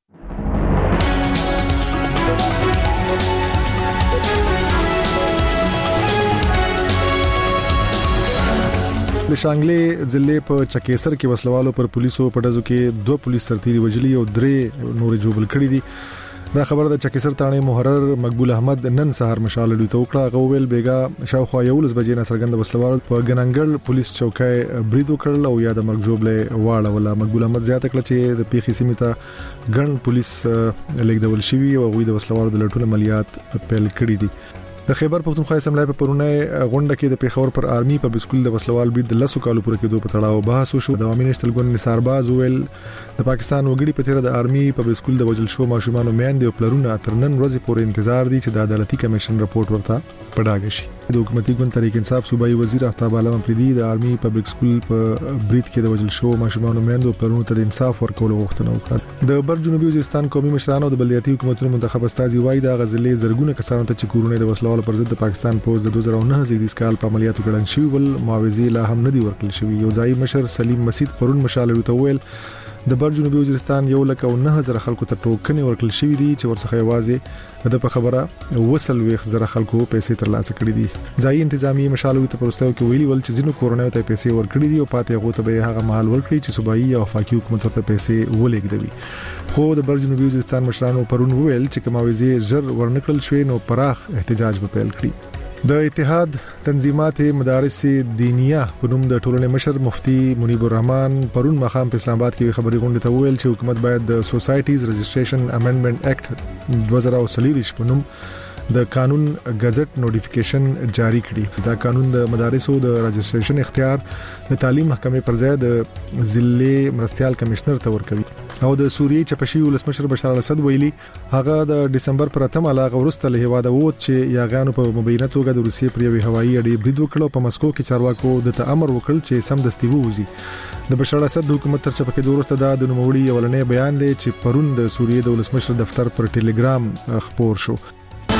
د شانګلې ضلع په چکیسر کې وسلوالو پر پولیسو په ډزو کې 2 پولیس سرتیري وجلي او 3 نور جوبل کړي دي. دا خبر د چکیسر تانه محرر مقبول احمد نن سهار مشال لوي ته وکړه. غوول بیګا شاوخوا یولس بجې نه سرګند وسلوال په ګننګل پولیس چوکۍ برید وکړل او یا د مرګ جوبله واړه ولا مقبول احمد زیاته کړ چې د پیخي سیمه ته ګڼ پولیس لیکدول شوی او غوي د وسلوال د لټول عملیات پیل کړی دي. د خیبر پختونخوا اسمبلی په پرونه غونډه کې د پیښور پر آرمي په سکول د وسلوال برید د لسو کالو پورې کېدو په تړاو بحث وشو. د عوامي نشتل ګوند نثارباز ویل د پاکستان وګړي په تیر د آرمي په سکول د وجل شو ماشومان میاندې او پلرونه تر نن ورځې پورې انتظار دي چې د عدالتي کمیشن رپورت ورته پډاګ شي. د حکومتي ګوند تحریک انصاف صوبایي وزیر افتاب عالم پریدي د آرمي پبلک سکول په برید کې د وجل شو ماشومان میاندې او پلرونه ته انصاف ورکول غوښتنه وکړه. د بر جنوبي وزیرستان قومي مشرانو د بلدیاتي حکومتونو منتخب استازي وایي د غزلې زرګونه کسانو ته چې کورونه د وسلوال پر ضد د پاکستان پوز د 2009 زیږدیز کال په عملیاتو ګډن شوی ول معاوضه لا هم ندي ورکړل شوی. یو ځای مشر سلیم مسید پرون مشال ته ویل د بر جنوبي وزیرستان 1,09,000 خلکو ته ټوکنې ورکړل شوی دي چې ورڅخه یوازې د په خبره وصل ویخ زره خلکو پیسې ترلاسه کړې دي. ځای انتظامی مشال ته پروستاو کې ویلي ول چې ځینو کورونو ته پیسې ورکړې دي او پاتې هغه ته به هغه مال ورکړي چې صوبایي او وفاقي حکومت ته پیسې ولېږدوي. خو د بر جنوبي وزیرستان مشرانو پرون ویل چې کماويزي زر ورنکړل شوی نو پراخ احتجاج به پیل کړي. د اتحاد تنظیمات مدارس دینیه په نوم د ټولنې مشر مفتی منیب الرحمن پرون مخام په اسلام آباد کې خبري غونډه ته ویل چې حکومت باید د سوسایټیز رجسټریشن امندمنت اکټ 2023 په نوم د قانون غزټ نوټیفیکیشن جاری کړي. دا قانون د مدارسو د رجسټریشن اختیار د تعلیم محکمې پر ځای د ضلع مرستيال کمشنر ته ورکوي. او د سوریې چپشي ولسمشر بشار الاسد ویلي هغه د ډسمبر پر 8 علاوه ورسته له هواده ووت چې یاغانو په مبینه توګه د روسیې پر یوې هوایي اډې برید وکړ په مسکو کې چارواکو د تامر وکړ چې سم دستي ووزي. د بشار الاسد حکومت تر چپکې دورسته د نوموړي ولنې بیان دی چې پرون د سوریې د ولسمشر دفتر پر ټلګرام خبر شو.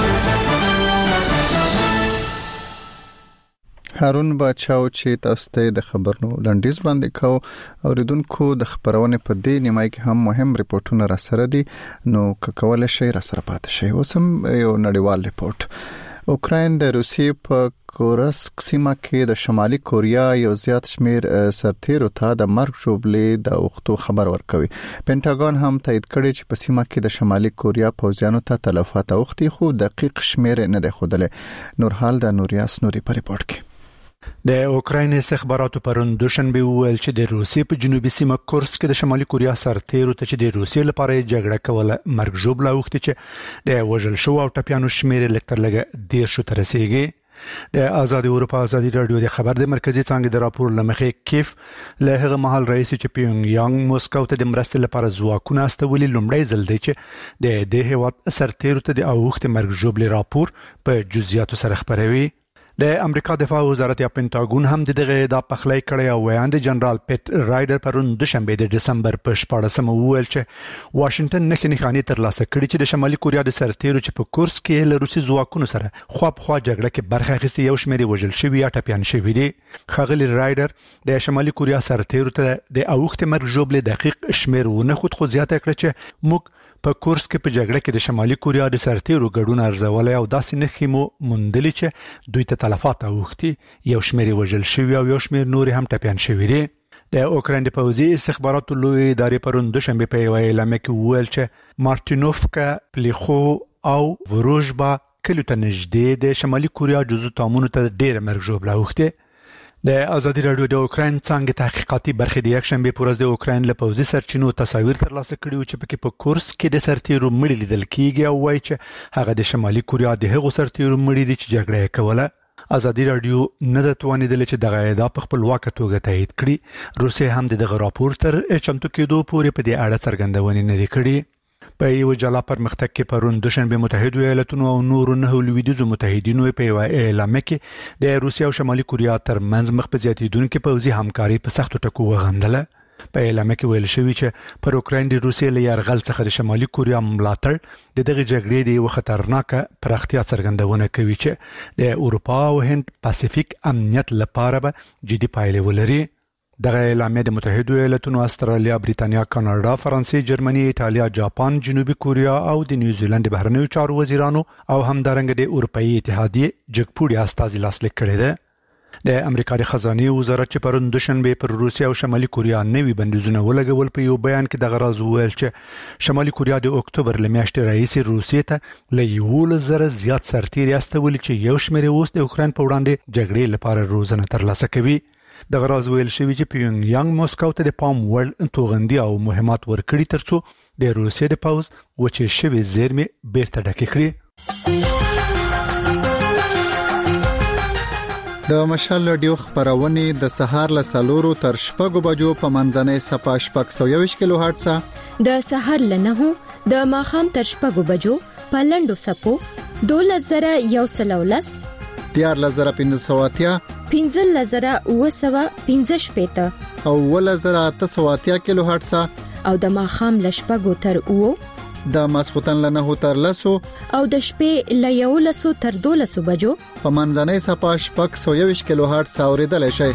هارون بچاو چې تاسو ته د خبرونو لنډیز وړاندې کوو. اوریدونکو د خبرونه په دې نیمای کې هم مهم ریپورتونه را سره دي نو کول شي را سره پاتې شي. اوسم یو نړیوال ریپورت. اوکراین د روسیې په کورسک سیمه کې د شمالي کوریا یو زیات شمیر سرتیرو ته د مرګ جوړلې د وختو خبر ورکوي. پینټاګون هم تایید کړی چې په سیمه کې د شمالي کوریا پوځیانو ته تلفات اوختي خو دقیق شمیر نه دی ښودل. نور حال د نوریاس نوري په ریپورت کې. د اوکراین استخباراتو پرون دوشنبه ویل چې د روسیې په جنوبي سیمه کورسک کې د شمالي کوریا سرتیرو ته چې د روسیې لپاره جګړه کوله مرګ ژوبله اوختي چې د وژل شو او ټپيانو شمیر لکتر لګه 10 ته رسیدي. د آزادي اروپا آزادي رادیو د خبر د مرکزی څنګه د راپور لمخې کیف له هغه محل رئیس چې پیونګ یانګ موسکو ته د مرستې لپاره ځواکونه استولي لومړی ځل دی چې د هیواد سرتیرو ته د اوخت مرګ ژوبله راپور په جزئیاتو سره خبروي. د امریکا دفاع وزارت یا پینټاګون هم دغه د پخلای کړی او ویاند جنرال پیټ رایډر پرون دوشنبه د دسمبر په 14 ویل چې واشنگټن نه خاني تر لاسه کړی چې د شمالي کوریا د سرتیرو چې په کورس کې له روسي ځواکونو سره خو جګړه کې برخه اخیستي یو شمېر وژل شوی یا ټپيان شوی دي. خغلی رایډر د شمالي کوریا سرتیرو ته د اوخت مرګ جوړل دقیق شمېر ونه خود خو زیاته کړ چې موږ په کورس کې په جګړه کې د شمالي کوریا د سرتیرو ګډون ارزول او داسې نه خمو مندل چې دوی ته تلفات اوختي یو شمېر وژل شوی او یو شمېر نور هم ټپيان شوی دي. د اوکراین د پوځي استخباراتو لوی ادارې پرون دوشنبه په یو اعلان کې وویل چې مارټینوفکا، پلیخو او وروژبا کلیو ته نږدې د شمالي کوریا جزو تامونو ته ډېر مرګ ژوبله اوښتې. د ازادي رادیو د اوکراین څنګه تحقیقاتي برخې د یکشنبه په ورځ د اوکراین له پوځي سرچینو تصاویر ترلاسه کړي چې پکې په کورس کې د سرتیرو مړي لیدل کیږي او وایي چې هغه د شمالي کوریا د هغو سرتیرو مړي دي چې جګړه یې کوله. ازادي رادیو نه د توانیدل چې دغه ادعا په خپلواکه توګه تایید کړي. روسیه هم دغه راپور تر چمتو کېدو پورې په دې اړه څرګندونې نه دي کړې. په یو جلا پرمختګ کې پرون دوشنبه متحده ایالاتونو او نورو نه لویدیزو متحدینو په یو اعلان کې د روسیې او شمالي کوریا ترمنځ مخ په زیاتېدونکو پوځي همکاري په سختو ټکو وغندله. په اعلان کې ویل شوی چې پر اوکراین د روسیې له یرغل څخه د شمالي کوریا ملاتړ د دغه جګړې د یو خطرناک پراختیا څرګندونه کوي چې د اروپا او هند پاسفیک امنیت لپاره به جدي پایلې ولري. دغه اعلامیه د متحده ایالاتونو، استرالیا، بریتانیا، کاناډا، فرانسې، جرمني، ایټالیا، جاپان، جنوبي کوریا او د نیوزیلند بهرنیو چارو وزیرانو او همدارنګه د اروپאי اتحادیې جګپوړي استازي لاسلیک کړي دي. د امریکا د خزانه وزارت چې پرون دوشنبه پر روسیه او شمالي کوریا نوي بندیزونه ولګول په یو بیان کې دغه راز وویل چې شمالي کوریا د اکتوبر لمیاشتې راهیسې روسیې ته له 11,000 زیات سرتیري استولي چې یو شمېر اوس د اوکراین په وړاندې جګړې لپاره روزنه ترلاسه کوي. دغه راز ویل شوی چې پیونګ یانګ موسکو ته د پام وړ توغندي او مهمات ورکړي ترڅو د روسیې د پوز وچې شوی زیرمې بیرته ډکې کړي. د مشال رادیو خبرونه د سهار له 4 تر 6 بجو په منځنۍ صفه 621 کیلو هرتز، د سهار له 9 د ماخام تر 6 بجو په لندو سپو 2113 14500 15015 او 1880 کیلو هرتز او د ماخام لشپګو تر او د ماسختن له 9 تر 10 او د شپې له 11 تر 12 بجو په منځنۍ صفه 621 کیلو هرتز اوریدل شي.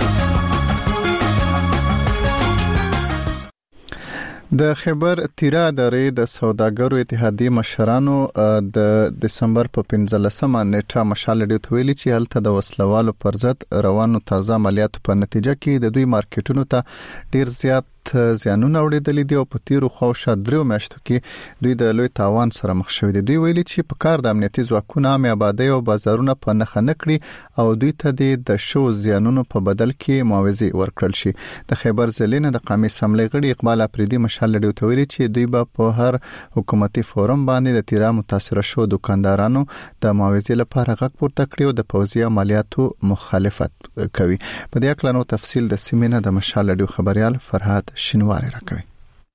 د خیبر تیرا درې د سوداګرو اتحادیې مشرانو د دسمبر په 15مه نیټه مشال ډیو تویلی چې هلته د وسلوالو پر ضد روانو تازه عملیاتو په نتیجه کې د دوی مارکیټونو ته ډیر زیات زیانونه اوریدلې دي او په تیرو خوښه درو میاشتو کې دوی د لوی تاوان سره مخ شوي دي. دوی ویلي چې په کار د امنیتي ځواکونو عامه آبادی او بازارونه په نخښه نکړي او دوی ته د شو زیانونو په بدل کې معاوضه ورکړل شي. د خیبر ضلع نه د قومي اسمبلی غړي اقبال افریدي مشال ډیو تویلی چې دوی په هر حکومتي فورم باندې د تیرا متاثر شو دکاندارانو د معاوضه لپاره غږ پورته کړی او د پوځي عملیاتو مخالفت کوي. په دې اړه نو تفصیل د سیمینه د مشال ډیو خبريال فرهاد شینواری راکوي.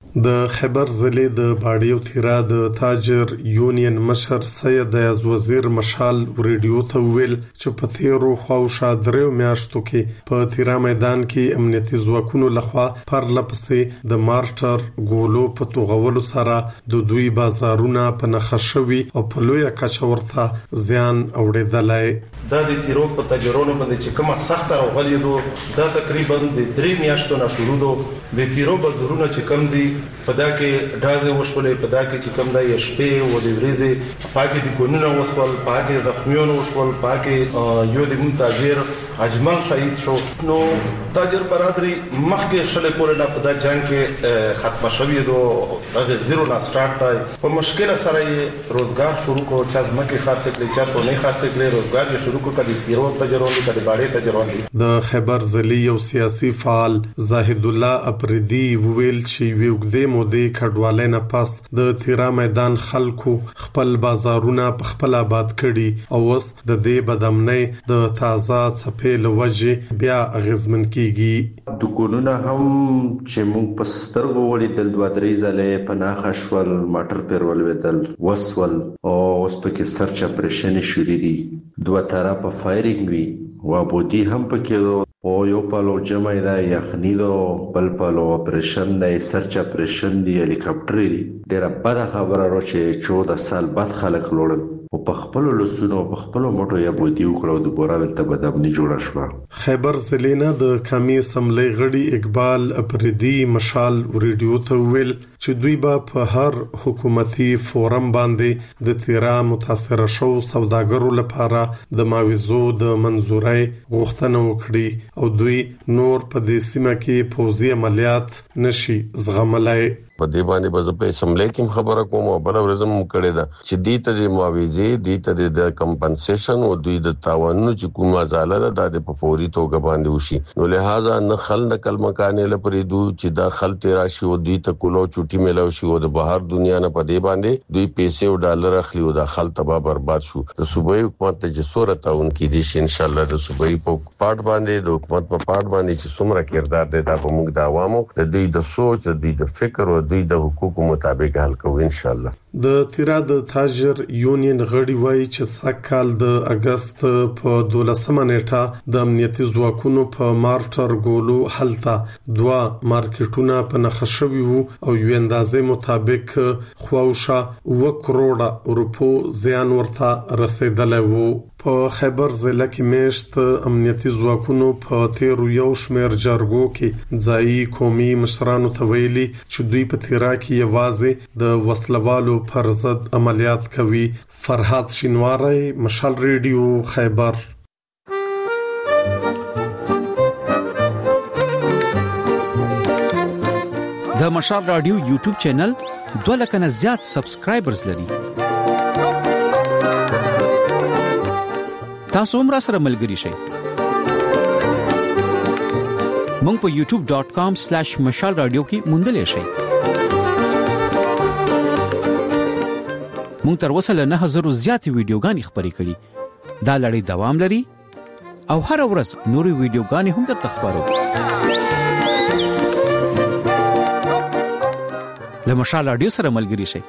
د خیبر ضلع د باډیو تیرا د تاجر یونین مشر سید عز وزیر مشال ریډیو ته ویل چې په تیرو خوښه درو میاشتو کې په تیرا میدان کې امنیتي ځواکونو لخوا پر لپسې د مارټر ګولو په توغولو سره د دوی بازارونه په نخښوي او په لوی کچه ورته زیان اوریدلای. دا د تیرو په تاجرونو باندې چې کومه سخت راغلی دو دا تقریبا د 3 میاشتو نه شروع دو د تیرو بازارونه چې کم دي پدا کې ډازه وشولې پدا کې چې کوم د شپې او د ورځې پاکي د ګونونو وسول پاکي زخمیونو وشول پاکي یو د منتاجر اجمل شهید شو. نو تاجر برادری مخکې شلې پورې نه پدا جنگ کې ختم شوی دو د زیرو لا سٹارټ تای په مشکل سره روزګار شروع کو چا ځمکه خاصه کړی چا سونه خاصه کړی روزګار یې شروع کو کړي تیرو تاجرونو کړي باندې تاجرونو. د خیبر ضلع یو سیاسي فعال زاهد الله افریدي ویل چې وګدې مودې کډوالۍ نه پس د تیرا میدان خلکو خپل بازارونه په خپل آباد کړي او اوس د دې بدامنۍ د تازه صفې لوجه بیا غزمن کیږي. دکانونه هم چې موږ په سترګو ولیدل دوه درې ځله په ناخښول ماټر پیرول ودل وسول او اوس په کې سرچ اپریشن شوري دي دوه طرفه فایرینګ وی و بودی هم پکې او یو پالو جمع دا یخنی دو بل پالو اپریشن دی سرچ اپریشن دی هلیکاپټر دی ډیره بده خبره را چې 14 سال بعد خلک لوړل او په خپل لسونو په خپل موټو یا بودی وکړو د ګورال ته بدامني جوړه شو. خیبر ضلع د قومي اسمبلی غړي اقبال اپریدي مشال ریډیو ته ویل چې دوی په هر حکومتي فورم باندې د تیرا متاثر شو سوداګرو لپاره د معاوضو د منزورۍ غوښتنه وکړي او دوی نور په دې سیمه کې پوځي عملیات نشي زغملای. په دې باندې به په اسمبلی کې خبره کوم او بل ورځم کړي دا چې دې ته د معاوضه دې ته د کمپنسیشن او دوی د تاوانونو چې کومه ځاله ده د په فوري توګه باندې وشي. نو لہذا نه خل نقل مکانې لپاره دوی چې دا خل تیرا شي او دوی ته کولو چوټي ملو شي او د بهر دنیا نه په دې باندې دوی پیسې او ډالر اخلي او د خل تبا برباد شو. د صوبایي حکومت ته چې صورت اون کې دي ان شاء الله د صوبایي په پارت باندې د حکومت په پارت باندې چې څومره کردار دی دا په موږ د عوامو د دوی د سوچ د دوی د فکر او دوی د حقوقو مطابق حل کوو ان شاء الله. د تیرا د تاجر یونین غړي وایي چې سکهال د اگست په 12 نیټه د امنیتي ځواکونو په مارټر ګولو حلتا دوا مارکیټونه په نخښوي وو او یو اندازې مطابق خواوشه 1 کروڑ روپو زیان ورته رسیدلی وو. په خیبر ضلع کې میشت امنیتي ځواکونو په تیر یو شمیر جرګو کې ځایي قومي مشرانو ته ویلي چې دوی په تیرا کې یوازې د وسلوالو پر ضد عملیات کوي. فرحات شینواری مشال ریډیو خیبر. د مشال رادیو یوټیوب چینل 2 لک نه زیات سبسکرایبرز لري. تاسو هم را سره ملګري شئ. مونږ په youtube.com/mashalradio کې موندل شئ. مونږ تر اوسه له 9000 زیات ویډیوګانې خبرې کړې. دا لړۍ دوام لري او هر ورځ نوري ویډیوګانې هم درته خبرو. له مشال رادیو سره ملګري شئ.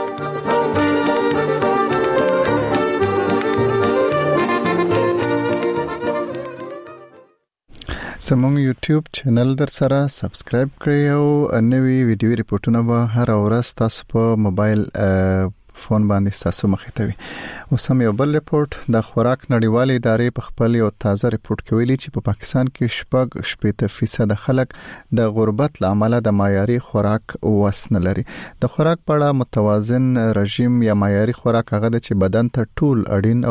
زموږ یوټیوب چینل در سره سبسکرایب کړئ او نوي ویډیو ریپورتونه به هر ورځ تاسو په موبایل فون باندې تاسو مخې ته وي. اوس هم یو بل ریپورت د خوراک نړیوالې ادارې په خپل یو تازه ریپورت کې ویلي چې په پاکستان کې 80% خلک د غربت لامل د معیاري خوراک وس نه لري. د خوراک په اړه متوازن رژیم یا معیاري خوراک هغه د چې بدن ته ټول اړین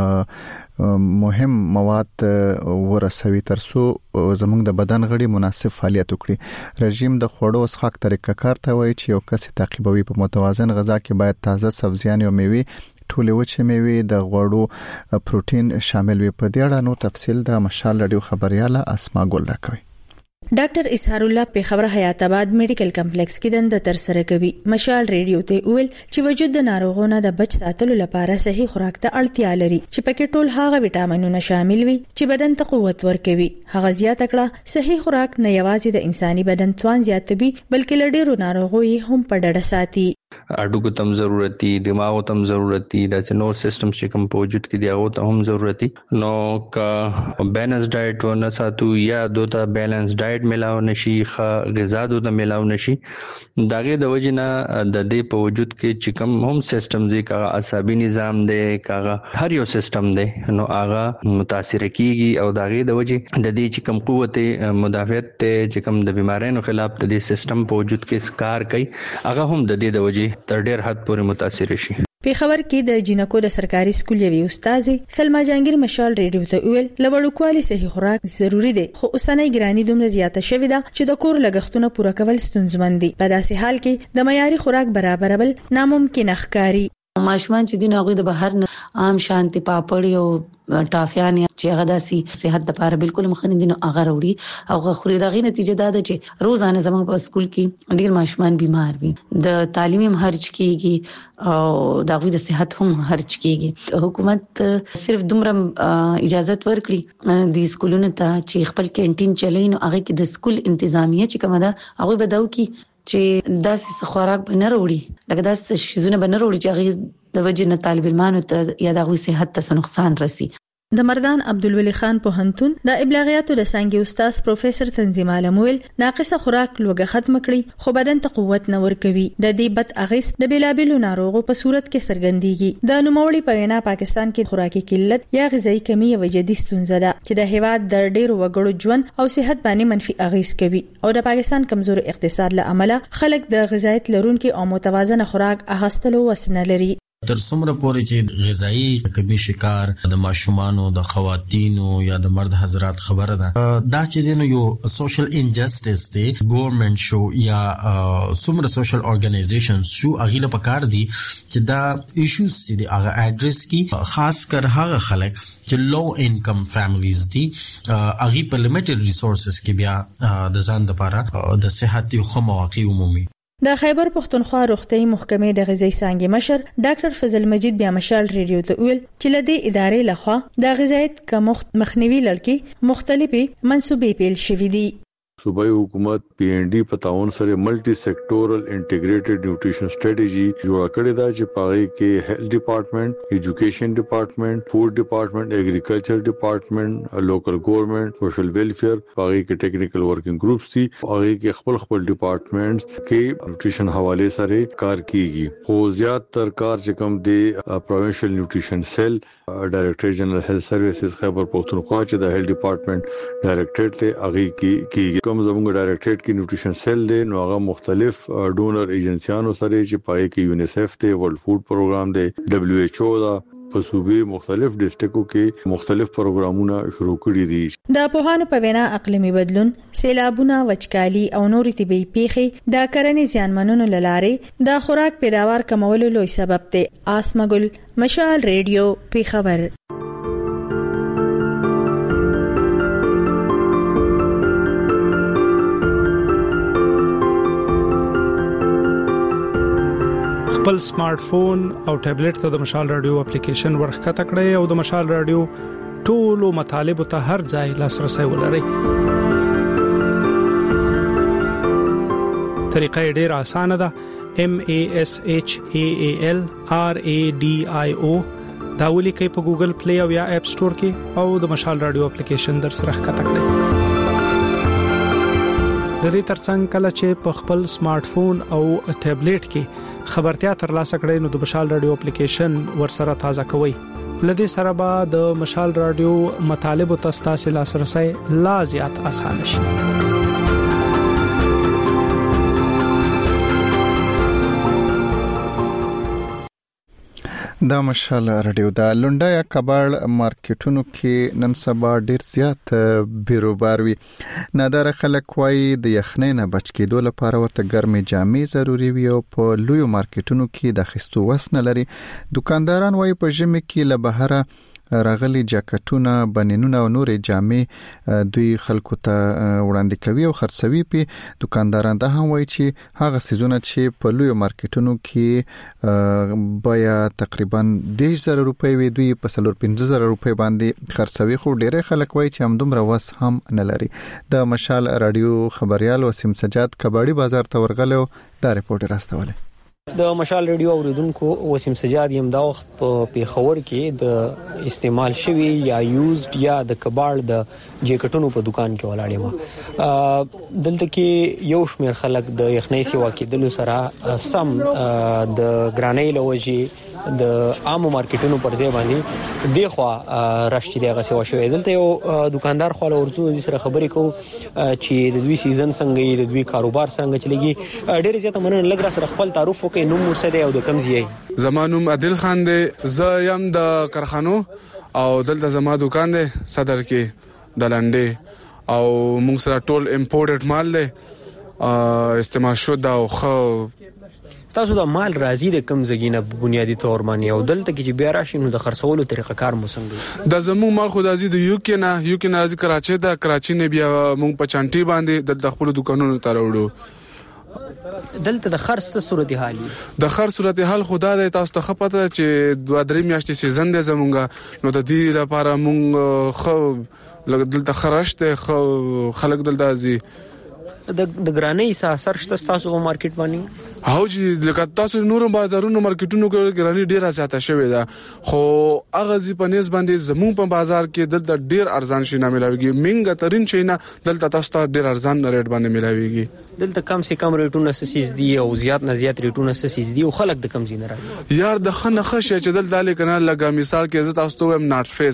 او مهم مواد ورسوي ترڅو زموږ د بدن غړي مناسب فعالیت وکړي. رژیم د خوړو څخه طریقه کار ته وایي چې یو کس تعقیبوي. په متوازن غذا کې باید تازه سبزیان او میوې ټولې وچې میوې د غوړو پروتین شامل وي. په دې اړه نو تفصیل د مشال رادیو خبرياله اسما ګل راکوي. ډاکټر اسحار الله په خبره حیات آباد میډیکل کمپلیکس کې دنده تر سره کوي. مشال ریډیو ته ویل چې وجود د ناروغانو د بچ ساتلو لپاره صحیح خوراک ته اړتیا لري چې پکې ټول هغه وټامینونه شامل وي چې بدن ته قوت ورکوي. هغه زیاته کړه صحیح خوراک نه یوازې د انساني بدن توان زیاتوي بلکې لډیرو ناروغیو هم په ډډه ساتي. اډوګو تم ضرورتي دماغ تم ضرورتي د نور سیستم چې کوم په وجود کې دی هغه ته هم ضرورتي. نو کا بیلانس ډایټ ونه ساتو یا دوته بیلانس ډایټ ملاو نشي ښه غذا دوته ملاو نشي داغه د وجنه د دې په وجود کې چې کوم هم سیستم دی کا عصبي نظام دی کا هر یو سیستم دی نو هغه متاثر کیږي او داغه د وجه د دې چې کوم قوت مدافعت چې کوم د بیمارانو خلاف د دې سیستم په وجود کې کار کوي هغه هم د دې د وجه تر ډیر حد پورې متاثر شي. په خبر کې د جنکو د سرکاري سکول یوې استاد سلمہ جهانگیر مشال ریډیو ته ویل لوړکوالي صحیح خوراک ضروری دی خو اوسنۍ ګرانی دومره زیاته شوې ده چې د کور لګښتونه پوره کول ستونزمن دي. په داسې حال کې د معیاري خوراک برابرول ناممکن ښکاري. ماشومان چې دین هغه د بهر نه عام شانتي پاپړی او ټافیان چې هغه داسي صحت لپاره بالکل مخنی دي نو هغه وروړي او خوري دغه نتیجه دا ده چې روزانه زموږ په سکول کې ډیر ماشومان بیمار وي د تعلیم هم خرج کیږي او دغه د صحت هم خرج کیږي. حکومت صرف دومره اجازه ورکړي د سکولونو ته چې خپل کینټین چلین او هغه کې د سکول انتظامیه چې کومه ده هغه بداو کی چې داسې خوراک به نه وروړي لکه داسې شیزونه به نه وروړي چې هغه د وجه نه طالب علمانو ته یا د صحت ته نقصان رسي. د مردان عبدالولي خان پوهنتون د ابلاغیاتو د څانګې استاد پروفیسور تنظیم عالم ویل ناقصه خوراک لوګه ختم کړي خو بدن ته قوت نه ورکوي د دې بد اغیز د بیلابیلو ناروغو په صورت کې څرګندېږي د نوموړي په وینا پاکستان کې خوراکي قلت یا غذایی کمی یو جدي ستونزه ده چې د هیواد د ډېرو وګړو ژوند او صحت باندې منفي اغیز کوي او د پاکستان کمزور اقتصاد له امله خلک د غذایت لرونکو او متوازنه خوراک اخیستلو وس نه لري. تر څومره پورې چې غذایی کمی شکار د ماشومانو د خواتینو یا د مرد حضرات خبره ده دا چې دینو یو سوشل انجسټس دی ګورنمنت شو یا څومره سوشل ارګنایزیشنز شو اغیله پکار دي چې دا ایشوز دي هغه اډریس کی خاص کر هغه خلک چې لو انکم فیملیز دي اغي په لیمیټډ ریسورسز کې بیا د ځان لپاره د صحت یو ښه مواقع عمومي. د خیبر پښتونخوا روغتي محکمې د غذایی څانګې مشر ډاکټر فضل مجید بیا مشال ریډیو ته ویل چې لدی ادارې لخوا د غذایت کمښت مخنیوي لړکی مختلفي منسوبې پیل شوې دي. صوبائی حکومت پی این ڈی په تعاون سره ملټي سېکټورل انټیګریټډ نیوټریشن سټریټجی جوړ کړې ده چې پاره کې هیلث ډپارټمنټ، ایجوکیشن ډپارټمنټ، فود ډپارټمنټ، اګریکلچر ډپارټمنټ، لوکل ګورنمنت، سوشل ویلفیر، پاره کې ټیکنیکل ورکینګ گروپس دي، پاره کې خپل ډپارټمنټس کې نیوټریشن حواله سره کار کیږي. خو زیات تر کار چې کوم دی پروینشل نیوټریشن سیل ډایریکټر جنرال هیلث سروسز خیبر پښتونخوا چې د هیلث ډپارټمنټ ډایریکټر ته اغي کیږي. کوم زموږ ډایریکټریټ کې نیوټریشن سیل دی نو هغه مختلف ډونر ایجنسیانو سره چې پای کې یونیسف ته ورلد فود پروګرام دی دبليو ایچ او دا په صوبې مختلف ډیسټریکټو کې مختلف پروګرامونه شروع کړي دي. د پوهانو په وینا اقلیمي بدلون، سیلابونه، وچکالي او نورې طبيعي پیښې د کرنې زیانمنونو لاره د خوراک پیداوار کمولو لوی سبب دی. آسمګل مشال ریډیو پیښور. خپل سمارټ فون او ټابلیټ ته د مشال رادیو اپلیکیشن ورخکته کړئ او د مشال رادیو ټولو مطالب ته هر ځای لاسرسي ولرئ. طریقه ډېره اسانه ده. MASHAAL RADIO دا ولیکئ په ګوګل پلی او یا اپ سٹور کې او د مشال رادیو اپلیکیشن در سره ښکته کړئ. د دې ترڅنګ کله چې په خپل سمارټ فون او ټابلیټ کې خبرتیا ترلاسه کړئ نو د مشال رادیو اپلیکیشن ورسره تازه کوئ. لدې سره به د مشال رادیو مطالب او تاسو لاسرسي لا زیات آسان شي. دا مشال رادیو دا لونډا کباړ مارکیټونو کې نن سبا ډیر زیات بیروبار وي. نادر خلک وایي د یخنۍ نه بچ کېدو لپاره ورته ګرمې جامې ضروری وي او په لوی مارکیټونو کې د خستو وس نه لري. دکانداران وایي په ژمي کې له بهره راغلي جاکټونه، بنینونه او نورې جامې دوی خلکو ته وړاندې کوي او خرڅوي. په دکانداران دا هم وایي چې هغه سيزونه چې په لوی مارکیټونو کې بیا تقریبا 10000 روپۍ وي دوی په 15000 روپۍ باندې خرڅوي. خو ډېر خلک وایي چې همدومره وس هم نه لري. د مشال رادیو خبريال وسیم سجاد کباړي بازار ته ورغلو دا رپورټ راستوله. د مشال ریډیو اوریدونکو وسیم سجاد یم دا وخت په پیښور کې د استعمال شوی یا یوزډ یا د کباړ د جیکټونو په دکان کې ولاړ یم. دلته کې یو شمېر خلک د یخنۍ سیوا کېدلو سره سم د ګرانۍ لوجي د عام مارکیټونو پر ځای باندې دیخوا راشي دغه سیوا شوی. دلته یو دکاندار خو له ورزو سره خبرې کوم چې د دوی سیزن څنګه د دوی کاروبار څنګه چلیږي. ډېر زیات مننه لګ را سره خپل تعارف کې نوم مسده او د کمزي زمانوم عادل خان دی. ز یم د کارخانو او دلته زما دکان دی صدر کې د لنډې او موږ سره ټول امپورټډ مال دی استعمال شوه او خو تاسو د مال راځي د کم زګینه بنیادی تور باندې او دلته کې چې بیا راشي نو د خرڅولو طریقه کار مو څنګه د زمو مال خو راځي د یو کې نه راځي کراچي د کراچي نه بیا موږ په چانټي باندې د خپل دکانونو ته راوړو. دلته د خرڅ صورتحالي د خرڅ صورتحال خدا د تاسو ته خپته چې 2-3 میاشتې سیزن دی زمونږه نو د دې لپاره مونږ خو دلته خرڅ ته خلک دلته ځي د ګرانۍ اثر شته تاسو په مارکیټ باندې؟ هاو چې لکه تاسو نورو بازارونو مارکیټونو کې ګرانۍ ډیره زیاته شوې ده، خو هغه ځي په نسبت باندې زموږ په بازار کې دلته ډیر ارزان شي نه ملاويږي. منګه ترين شي نه دلته تاسو ته ډیر ارزان ریټ باندې ملاويږي. دلته کم سے کم ریټونه سسیز دي او زیات نه زیات ریټونه سسیز دي او خلک د کم زین راځي. یار د خنه خشه چې دلته لیکنه لګا مثال کې عزت تاسو ته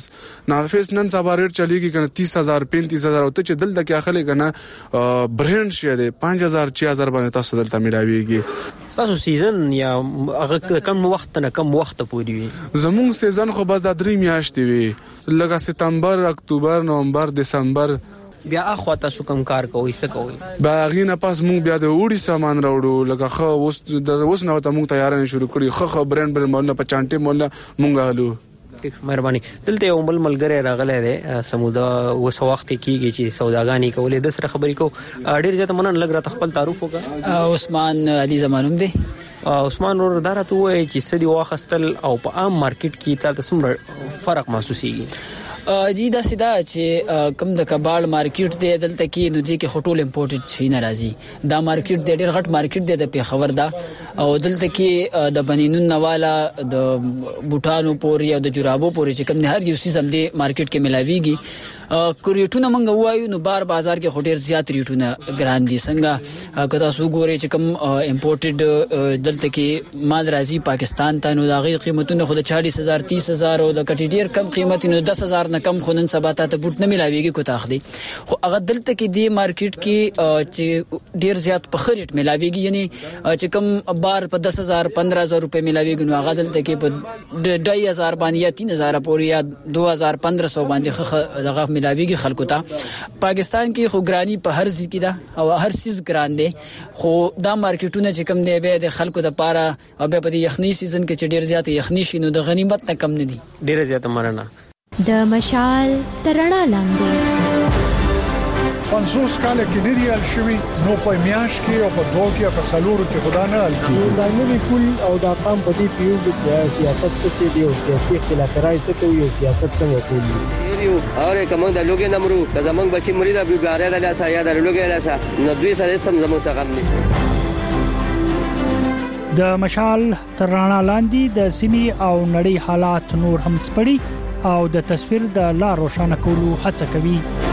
نارت فیس نن سبا ریټ چلیږي کنه 30000 35000 او ته چې دلته کې اخلي کنه برند شه ده 5000 6000 باندې تاسو دلته ملاويږي. تاسو سیزن یا هغه کم وخت نه کم وخت پورې وي؟ زموږ سیزن خو بس د 3 میاشتې وي، لکه سپتمبر، اکتوبر، نومبر، دسمبر. بیا اخو تاسو کوم کار کوئ څه کوئ؟ باغی نه پاس مونږ بیا د وړي سامان راوړو، لکه خو اوس نو ته مونږ تیارانه شروع کړی، خو برند مول په چانټي مول مونږ هلو. مهرباني. دلته یو ملګری راغلی دی سمودا وس وخت کېږي چې سوداګانی کولې د سره خبرې کو. ډیر زیات منن لګ را خپل تعارف وکړه. عثمان علي زمانوم دی. عثمان ور دارته وای چې سدي واخستل او په عام مارکیټ کې تاسو څومره فرق محسوسيږي؟ جی دا سیدا چې کم د کباړ مارکیټ دی دلته کې نو دي کې هټول امپورټډ شي ناراضي. دا مارکیټ د ډېر غټ مارکیټ دی د پیښور دا او دلته کې د بنینون نواله د بوټانو پورې او د جرابو پورې چې کم نه هر یو څه هم دی مارکیټ کې ملاويږي. کوریټونه مونږ وایو نو بار بازار کې هټیر زیات ریټونه ګران دي. څنګه کدا سو ګوري چې کم امپورټډ دلته کې مال راځي پاکستان ته نو دا غي قیمتونه خو د 40000 30000 او د کټی ډیر کم قیمت نو 10000 نه کم خونن سباته ته بوټ نه ملاويږي کو تاخدي. خو هغه دلته کې دی مارکیټ کې چې ډیر زیات په خریټ ملاويږي، یعنی چې کم بار په 10000 15000 روپے ملاويږي نو هغه دلته کې په 2000 باندې یا 3000 پورې یا 2500 باندې دغه ملاويږي خلکو ته. پاکستان کې خو ګرانی په هر ځای کې ده او هر سیز ګران دي، خو دا مارکیټونه چې کم دی به د خلکو ته پاره او به په یخني سیزن کې چې ډیر زیات یخني شي نو د غنیمت نه کم نه دي. ډیر زیات مننه. د مشال ترڼا لاندې 500 کال کې ډیریال شوی نو په میاش کې او په دوه کې په سالورو کې خدا نه ال کې دا نوې کول او دا قام په دې پیو چې سیاست څه دی او سیاسي اختلافات څه کوي او سیاست څنګه کوي یو اور کوم د لوګي نمرو د زمنګ بچي مرید ابو ګاره د لاسه یا د لوګي لاسه نو دوی سره سم زمو څخه غم نشته. د مشال ترڼا لاندې د سیمي او نړۍ حالات نور هم سپړي او د تصویر د لا روښانه کولو هڅه کوي.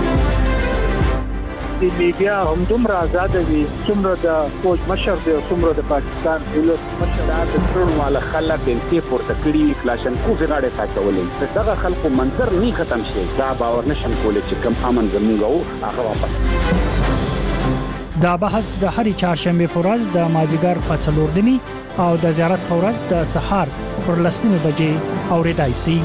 د میډیا هم دومره آزاد دي څومره د فوج مشر دی او څومره د پاکستان دولت مشر د ټول والا خلک بنتي پورته کړی کلاشن کو زغاړه تاکولې دغه خلکو منظر نه ختم شي. دا باور نشم کولای چې کم امن زموږ او هغه واپس. دا بحث د هرې چهارشنبه په ورځ د مازیګر په 4 نیمه او د زیارت په ورځ د سحر پر 10 بجې اوریدای شي.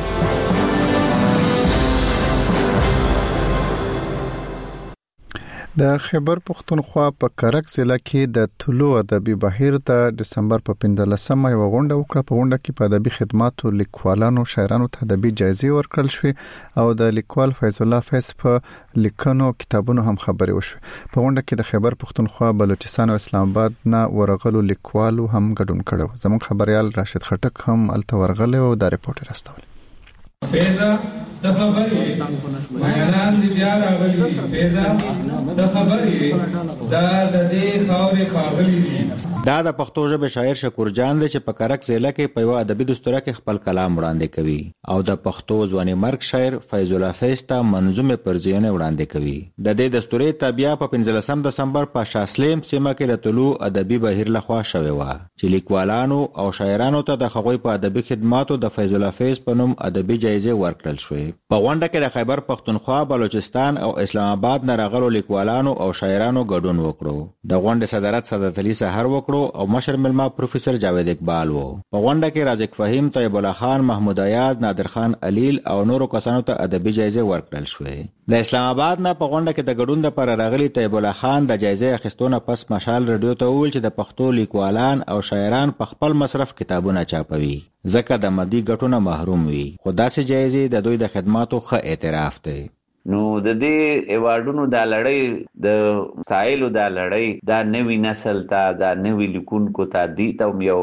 د خیبر پختونخوا په کرک ضلع کې د طلوع ادبي بهیر د دسمبر په 15مه یو غونډه وکړه. په غونډه کې په ادبي خدماتو لیکوالانو شاعرانو ته ادبي جایزې ورکړل شوې او د لیکوال فیض الله فیض په لیکنو کتابونو هم خبرې وشوې. په غونډه کې د خیبر پختونخوا، بلوچستان او اسلام آباد نه ورغلو لیکوالو هم ګډون کړو. زموږ خبريال راشد خټک هم الته ورغله او دا ریپورت راستول. فیضا د خبرې مهران دی بیا راغلی، فیضا د خبرې دا د دې خاورې خاغلی دي. دا د پښتو ژبې شاعر شکور جان دی چې په کرک ضلع کې په یو ادبي دستوره کې خپل کلام وړاندې کوي او د پښتو ځواني مرګ شاعر فیض الله فیض ته منظومه پرزیونه وړاندې کوي. د دې دستورې تابع په 15 دسمبر په شاسلیم سیمه کې د طلوع ادبي بهیر لخوا شوی و چې لیکوالانو او شاعرانو ته د خغوی په ادبي خدماتو د فیض الله فیض په نوم ادبي جایزې ورکړل شوې. په غونډه کې د خیبر پختونخوا، بلوچستان او اسلام آباد نه راغلو لیکوالانو او شاعرانو ګډون وکړو. د غونډې صدارت سعادت علي سحر وکړو او مشر ملما پروفیسور جاوید اقبال وو. په غونډه کې رازق فهیم، طیب الله خان، محمود ایاز، نادر خان علیل او نورو کسانو ته ادبي جایزې ورکړل شوې. د اسلام آباد نه په غونډه کې د ګډون لپاره راغلي طیب الله خان د جایزې اخیستونه پس مشال رادیو ته وویل چې د پښتو لیکوالان او شاعران په خپل مصرف کتابونه چاپوي ځکه د مادي ګټو نه محروم وي، خو داسې جایزې د دوی د خدماتو ښه اعتراف دی. نو د دې ایوارډونو د لړۍ د سایلو د لړۍ د نوی نسل ته د نوی لیکونکو ته دی ته یو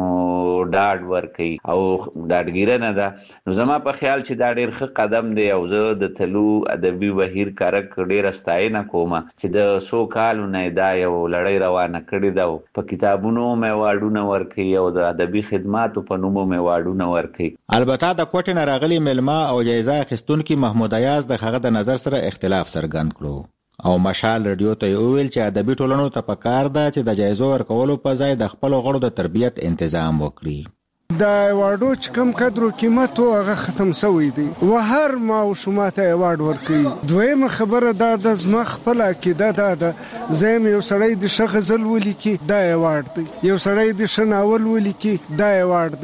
ډاډ ورکي او ډاډګیرنه ده. نو زما په خیال چې دا ډېر ښه قدم دی او زه د تلو ادبي بهیر کارک ډېر ستاینه کوم چې د سو کالو نه دا یو لړۍ روانه کړې ده. په کتابونو مې ایوارډونه ورکي او د ادبي خدماتو په نوم مې ایوارډونه ورکي. البته د کوټې نه راغلي ملما او جایزه اخیستونکي محمود ایاز د هغه د نظر سره اختلاف څرګند کړو او مشال رادیو ته ویل چې ادبي ټولنو ته پکار ده چې د جایزو ورکولو په ځای د خپل غړو د تربیت تنظیم وکړي. د ایوارډو چې کم قدر او قیمت هغه ختم شوی دی و هر ما او شماته ایوارډ ورکړي. دویمه خبره دا د زما خپل عقیده ده زم یو سړی د شغزل ولیکي دا ایوارډ دی، یو سړی د شناول ولیکي دا ایوارډ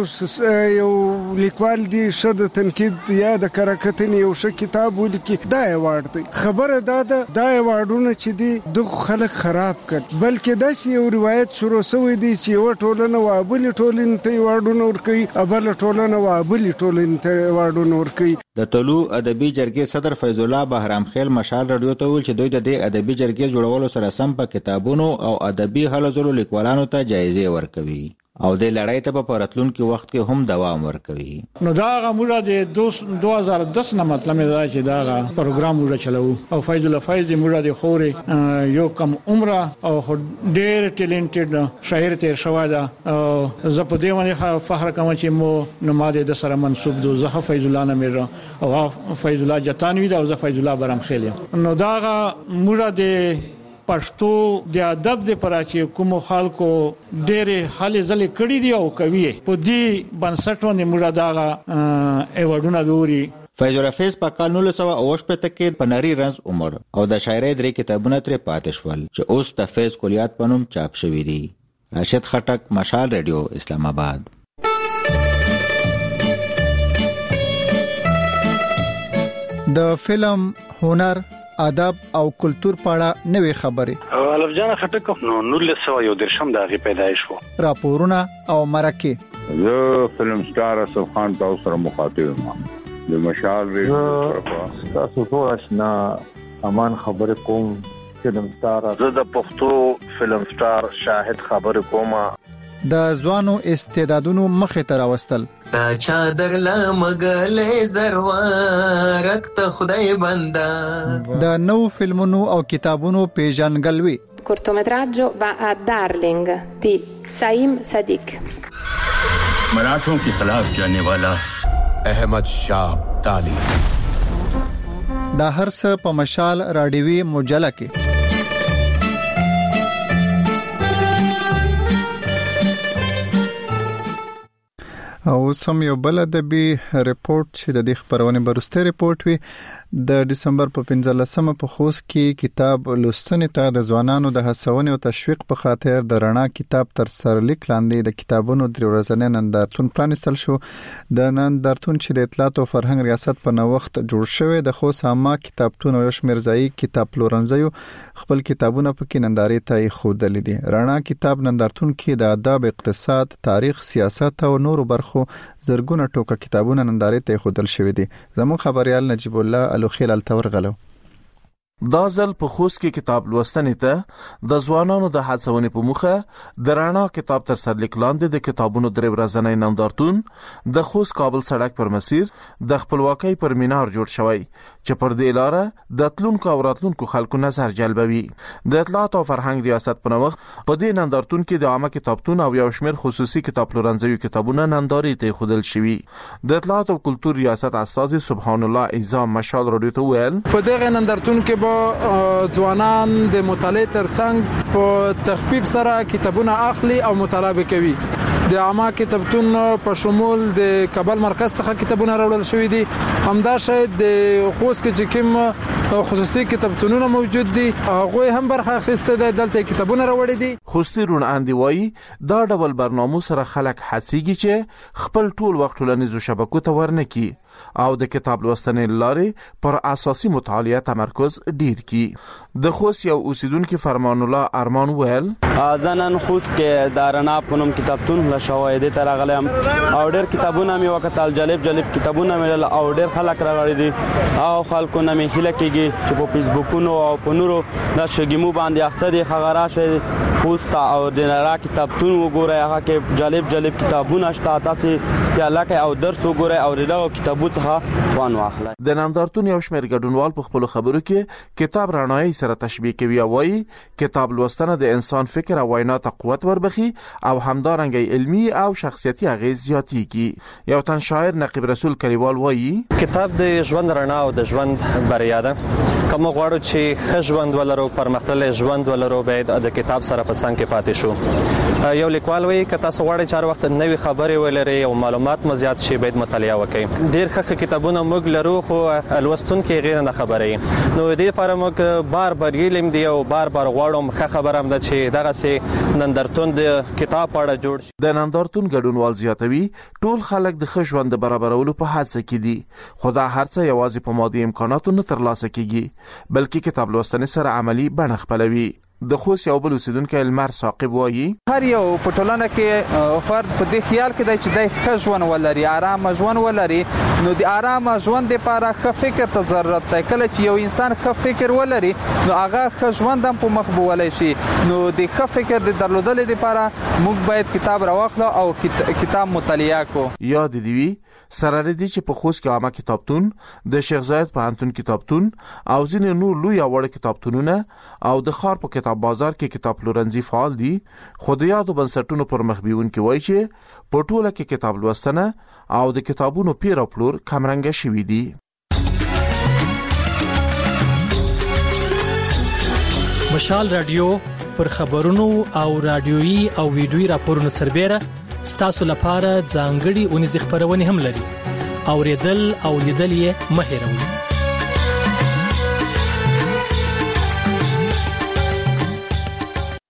دی، یو لیکوال دی شد تنقید یا د کرکټن یو ش کتاب ولیکي دا ایوارډ دی. خبره دا ایوارډونه چې دی د خلک خراب کړ بلکې دا چې یو روایت شروع شوی دی چې یو ټولنه و بل ټولنه ته ورکوي ابل ټولنه و بل ټولنه ته وړاندې ورکوي. د تلو ادبي جرګې صدر فیض الله بهرام خیل مشال رادیو ته ویل چې دوی د دې ادبي جرګې جوړولو سره سم په کتابونو او ادبي هلو ځلو لیکوالانو ته جایزې ورکوي او د لړۍ ته په راتلونکي وخت کې هم دوام ورکوي. نو دا غموړه د 2010 نه مطلب دا چې دا پروګرام وړ چلو او فیض الله فیض موږ د خوري یو کم عمره او ډېر ټیلنټډ شاعر تیر شوی دا زه په دې باندې فخر کوم چې مو نماده د سره منسوب دو زه فیض الله نه مې او فیض الله جتانوی دا او زه فیض الله برام خیل نو دا موږ د پښتو د ادب د پراچې کوم خلکو ډېر حالې ځلې کړې دي او کوي په دې بنسټونه موږ دا ایوارډونه دوري. فیض الحفیظ په کال 1998 کې په نری رنز عمر او د شاعرۍ 3 کتابونه ترې پاتې شول چې اوس د فیض کلیات په نوم چاپ شوي دي. راشد خټک، مشال رادیو، اسلام آباد. د فلم، هنر، ادب او کلچر په اړه نوې خبرې الف جان خټک نو 1913 د هغه پیدایش وو. راپورونه او مرکه زه فلم سٹار اسف خان تاسو سره مخاطب یم د مشال ریډیو طرفه. تاسو ټول آشنا امان خبر کوم فلم سٹار زه د پښتو فلم سٹار شاهد خبر کوم. د ځوانو استعدادونو مخه تر راوستل تا چادر لمغلې زروارک ته خدای بندا د نو فلمونو او کتابونو پیژنګلوي. cortometraggio va a Darling di Saim Sadiq. मराठों के खिलाफ जाने वाला अहमद शाह अब्दाली. دا هر څه په مشال رادیوي مجله کې. او سم یو بل ادبي ریپورت چې د دې خبرونه برسته ریپورت وی د ډسمبر په 15مه په خوست کې کتاب لوستنې ته د ځوانانو د هڅونې او تشویق په خاطر د رڼا کتاب تر سرلیک لاندې د کتابونو د ورځنۍ نندارتون پرانیستل شو. د نندارتون چې د اطلاعات او فرهنګ ریاست په نوښت جوړ شوی د خوست عامه کتابتون او شمیرځای کتاب پلورنځیو خپل کتابونه په نندارې ته خودلې دي. رڼا کتاب نندارتون کې د ادب، اقتصاد، تاریخ، سیاست او نورو برخو زرګونه ټوکه کتابونه نندارې ته خودل شوی دي. زموږ خبريال نجیب الله الوخیل التور غلو. دا ځل په خوست کې کتاب لوستنې ته د ځوانانو د هڅونې په موخه د رڼا کتاب تر سرلیک لاندې د کتابونو درې ورځنی نندارتون د خوست کابل سړک پر مسیر د خپلواکۍ پر مینار جوړ شوی چې پر دې لاره د تلونکو او راتلونکو خلکو نظر جلبوي. د اطلاعات او فرهنګ ریاست په نوښت په دې نندارتون کې د عامه کتابتون او یو شمېر خصوصي کتاب پلورنځیو کتابونه نندارې ته خودل شوي. د اطلاعات او کلچر ریاست استاذ سبحان الله اعظم مشال رادیو ته ویل په دغه نندارتون کې ځوانان د مطالعې ترڅنګ په تخفیف سره کتابونه اخلي او مطالعه کوي. د عامه کتابتون په شمول د کابل مرکز څخه کتابونه راوړل شوې دي. همداشې د خوست کې کوم خصوصي کتابتونونه موجود دي هغه هم برخه اخیسته ده دلته کتابونه راوړي دي. خوستي رون اندي وای دا ډول برنامه سره خلک حسيږي چې خپل ټول وخت ټولنیزو شبکو ته ورنکي او د کتاب لوستنې لارې پر اساسي مطالعه تمرکز ډیر کی. د خوست یو اوسیدونکو فرمان الله ارمان ویل ځنن خوست کې د رڼا پونم کتابتون له شواهد ته راغلم او ډېر کتابونه مې وکتل جالب کتابونه مې او ډېر خلک راغلي دي او خلکو نه مې هیله کېږي چې په فیسبوکونو او په نورو د شګیمو باندې اخته دي خبره شي خوست او د رڼا کتابتون وګورئ هغه کې جالب کتابونه شته تاسو چې علاقه او درس وګورئ او دغه کتابو څخه خوان واخلئ. د نندارتون یو شمېر ګډونوال په خپل خبرو کې کتاب رڼایي سره تشبیه کوي او وايي کتاب لوستنه د انسان فکر او وینا ته قوت وربخي او همدارنګ علمي او شخصیتي اغیز زیاتېږي. یو تن شاعر نقیب رسول کلیوال وايي کتاب د ژوند رڼا او د ژوند بریا ده. کوم غواړو چې ښه ژوند ولرو پرمختللی ژوند ولرو باید د کتاب سره په څنګ کې پاتې شو. یو لیکوال وایي که تاسو غواړئ چې هر وخت نوې خبرې ولرئ او معلومات مو زیات شي باید مطالعه وکړئ. ډېر ښه کتابونه موږ لرو خو لوستونکي غیر نه خبرې نو دې لپاره موږ بار علم دی او بار غواړم ښه خبره هم ده چې دغه سي نندارتون د کتاب اړه جوړ شي. د نندارتون ګډونوال زیاتوي ټول خلک د ښه ژوند برابرولو په هڅه کې دي خو دا هرڅه یوازې په مادي امکاناتو نه ترلاسه کیږي بلکې کتاب لوستنې سره عملی بڼه خپلوي. د خوست یو بل اوسیدونکو المر ثاقب وایي هر یو په ټولنه کې فرد په دې خیال کې دی چې د ښه ژوند ولري آرام ژوند ولري نو د آرام ژوند لپاره ښه فکر ته ضرورت دی. کله چې یو انسان ښه فکر ولري نو هغه ښه ژوند هم په مخ بولای شي. نو د ښه فکر د درلودل لپاره موږ باید کتاب راوخلو او کتاب مطالعه کو. یاد دی وی سره لري چې په خوست کې عامه کتابتون د شیخ زاید پوهنتون کتابتون او ځینې نور لوی او وړ کتابتونونه او د ښار په کتاب بازار کې کتاب پلورنځي فعال دي خو د یادو بنسټونو پر مخ بیونکي وایي چې په ټوله کې کتاب لوستنه او د کتابونو پیر او پلور کمرنګه شوي دي. مشال رادیو پر خبرونو او رادیويي او ویډیويي راپورونو سربېره ستاسو لپاره ځانګړي اونیز خبرونه هم لري. اوریدل او لیدل یې مه هېروئ.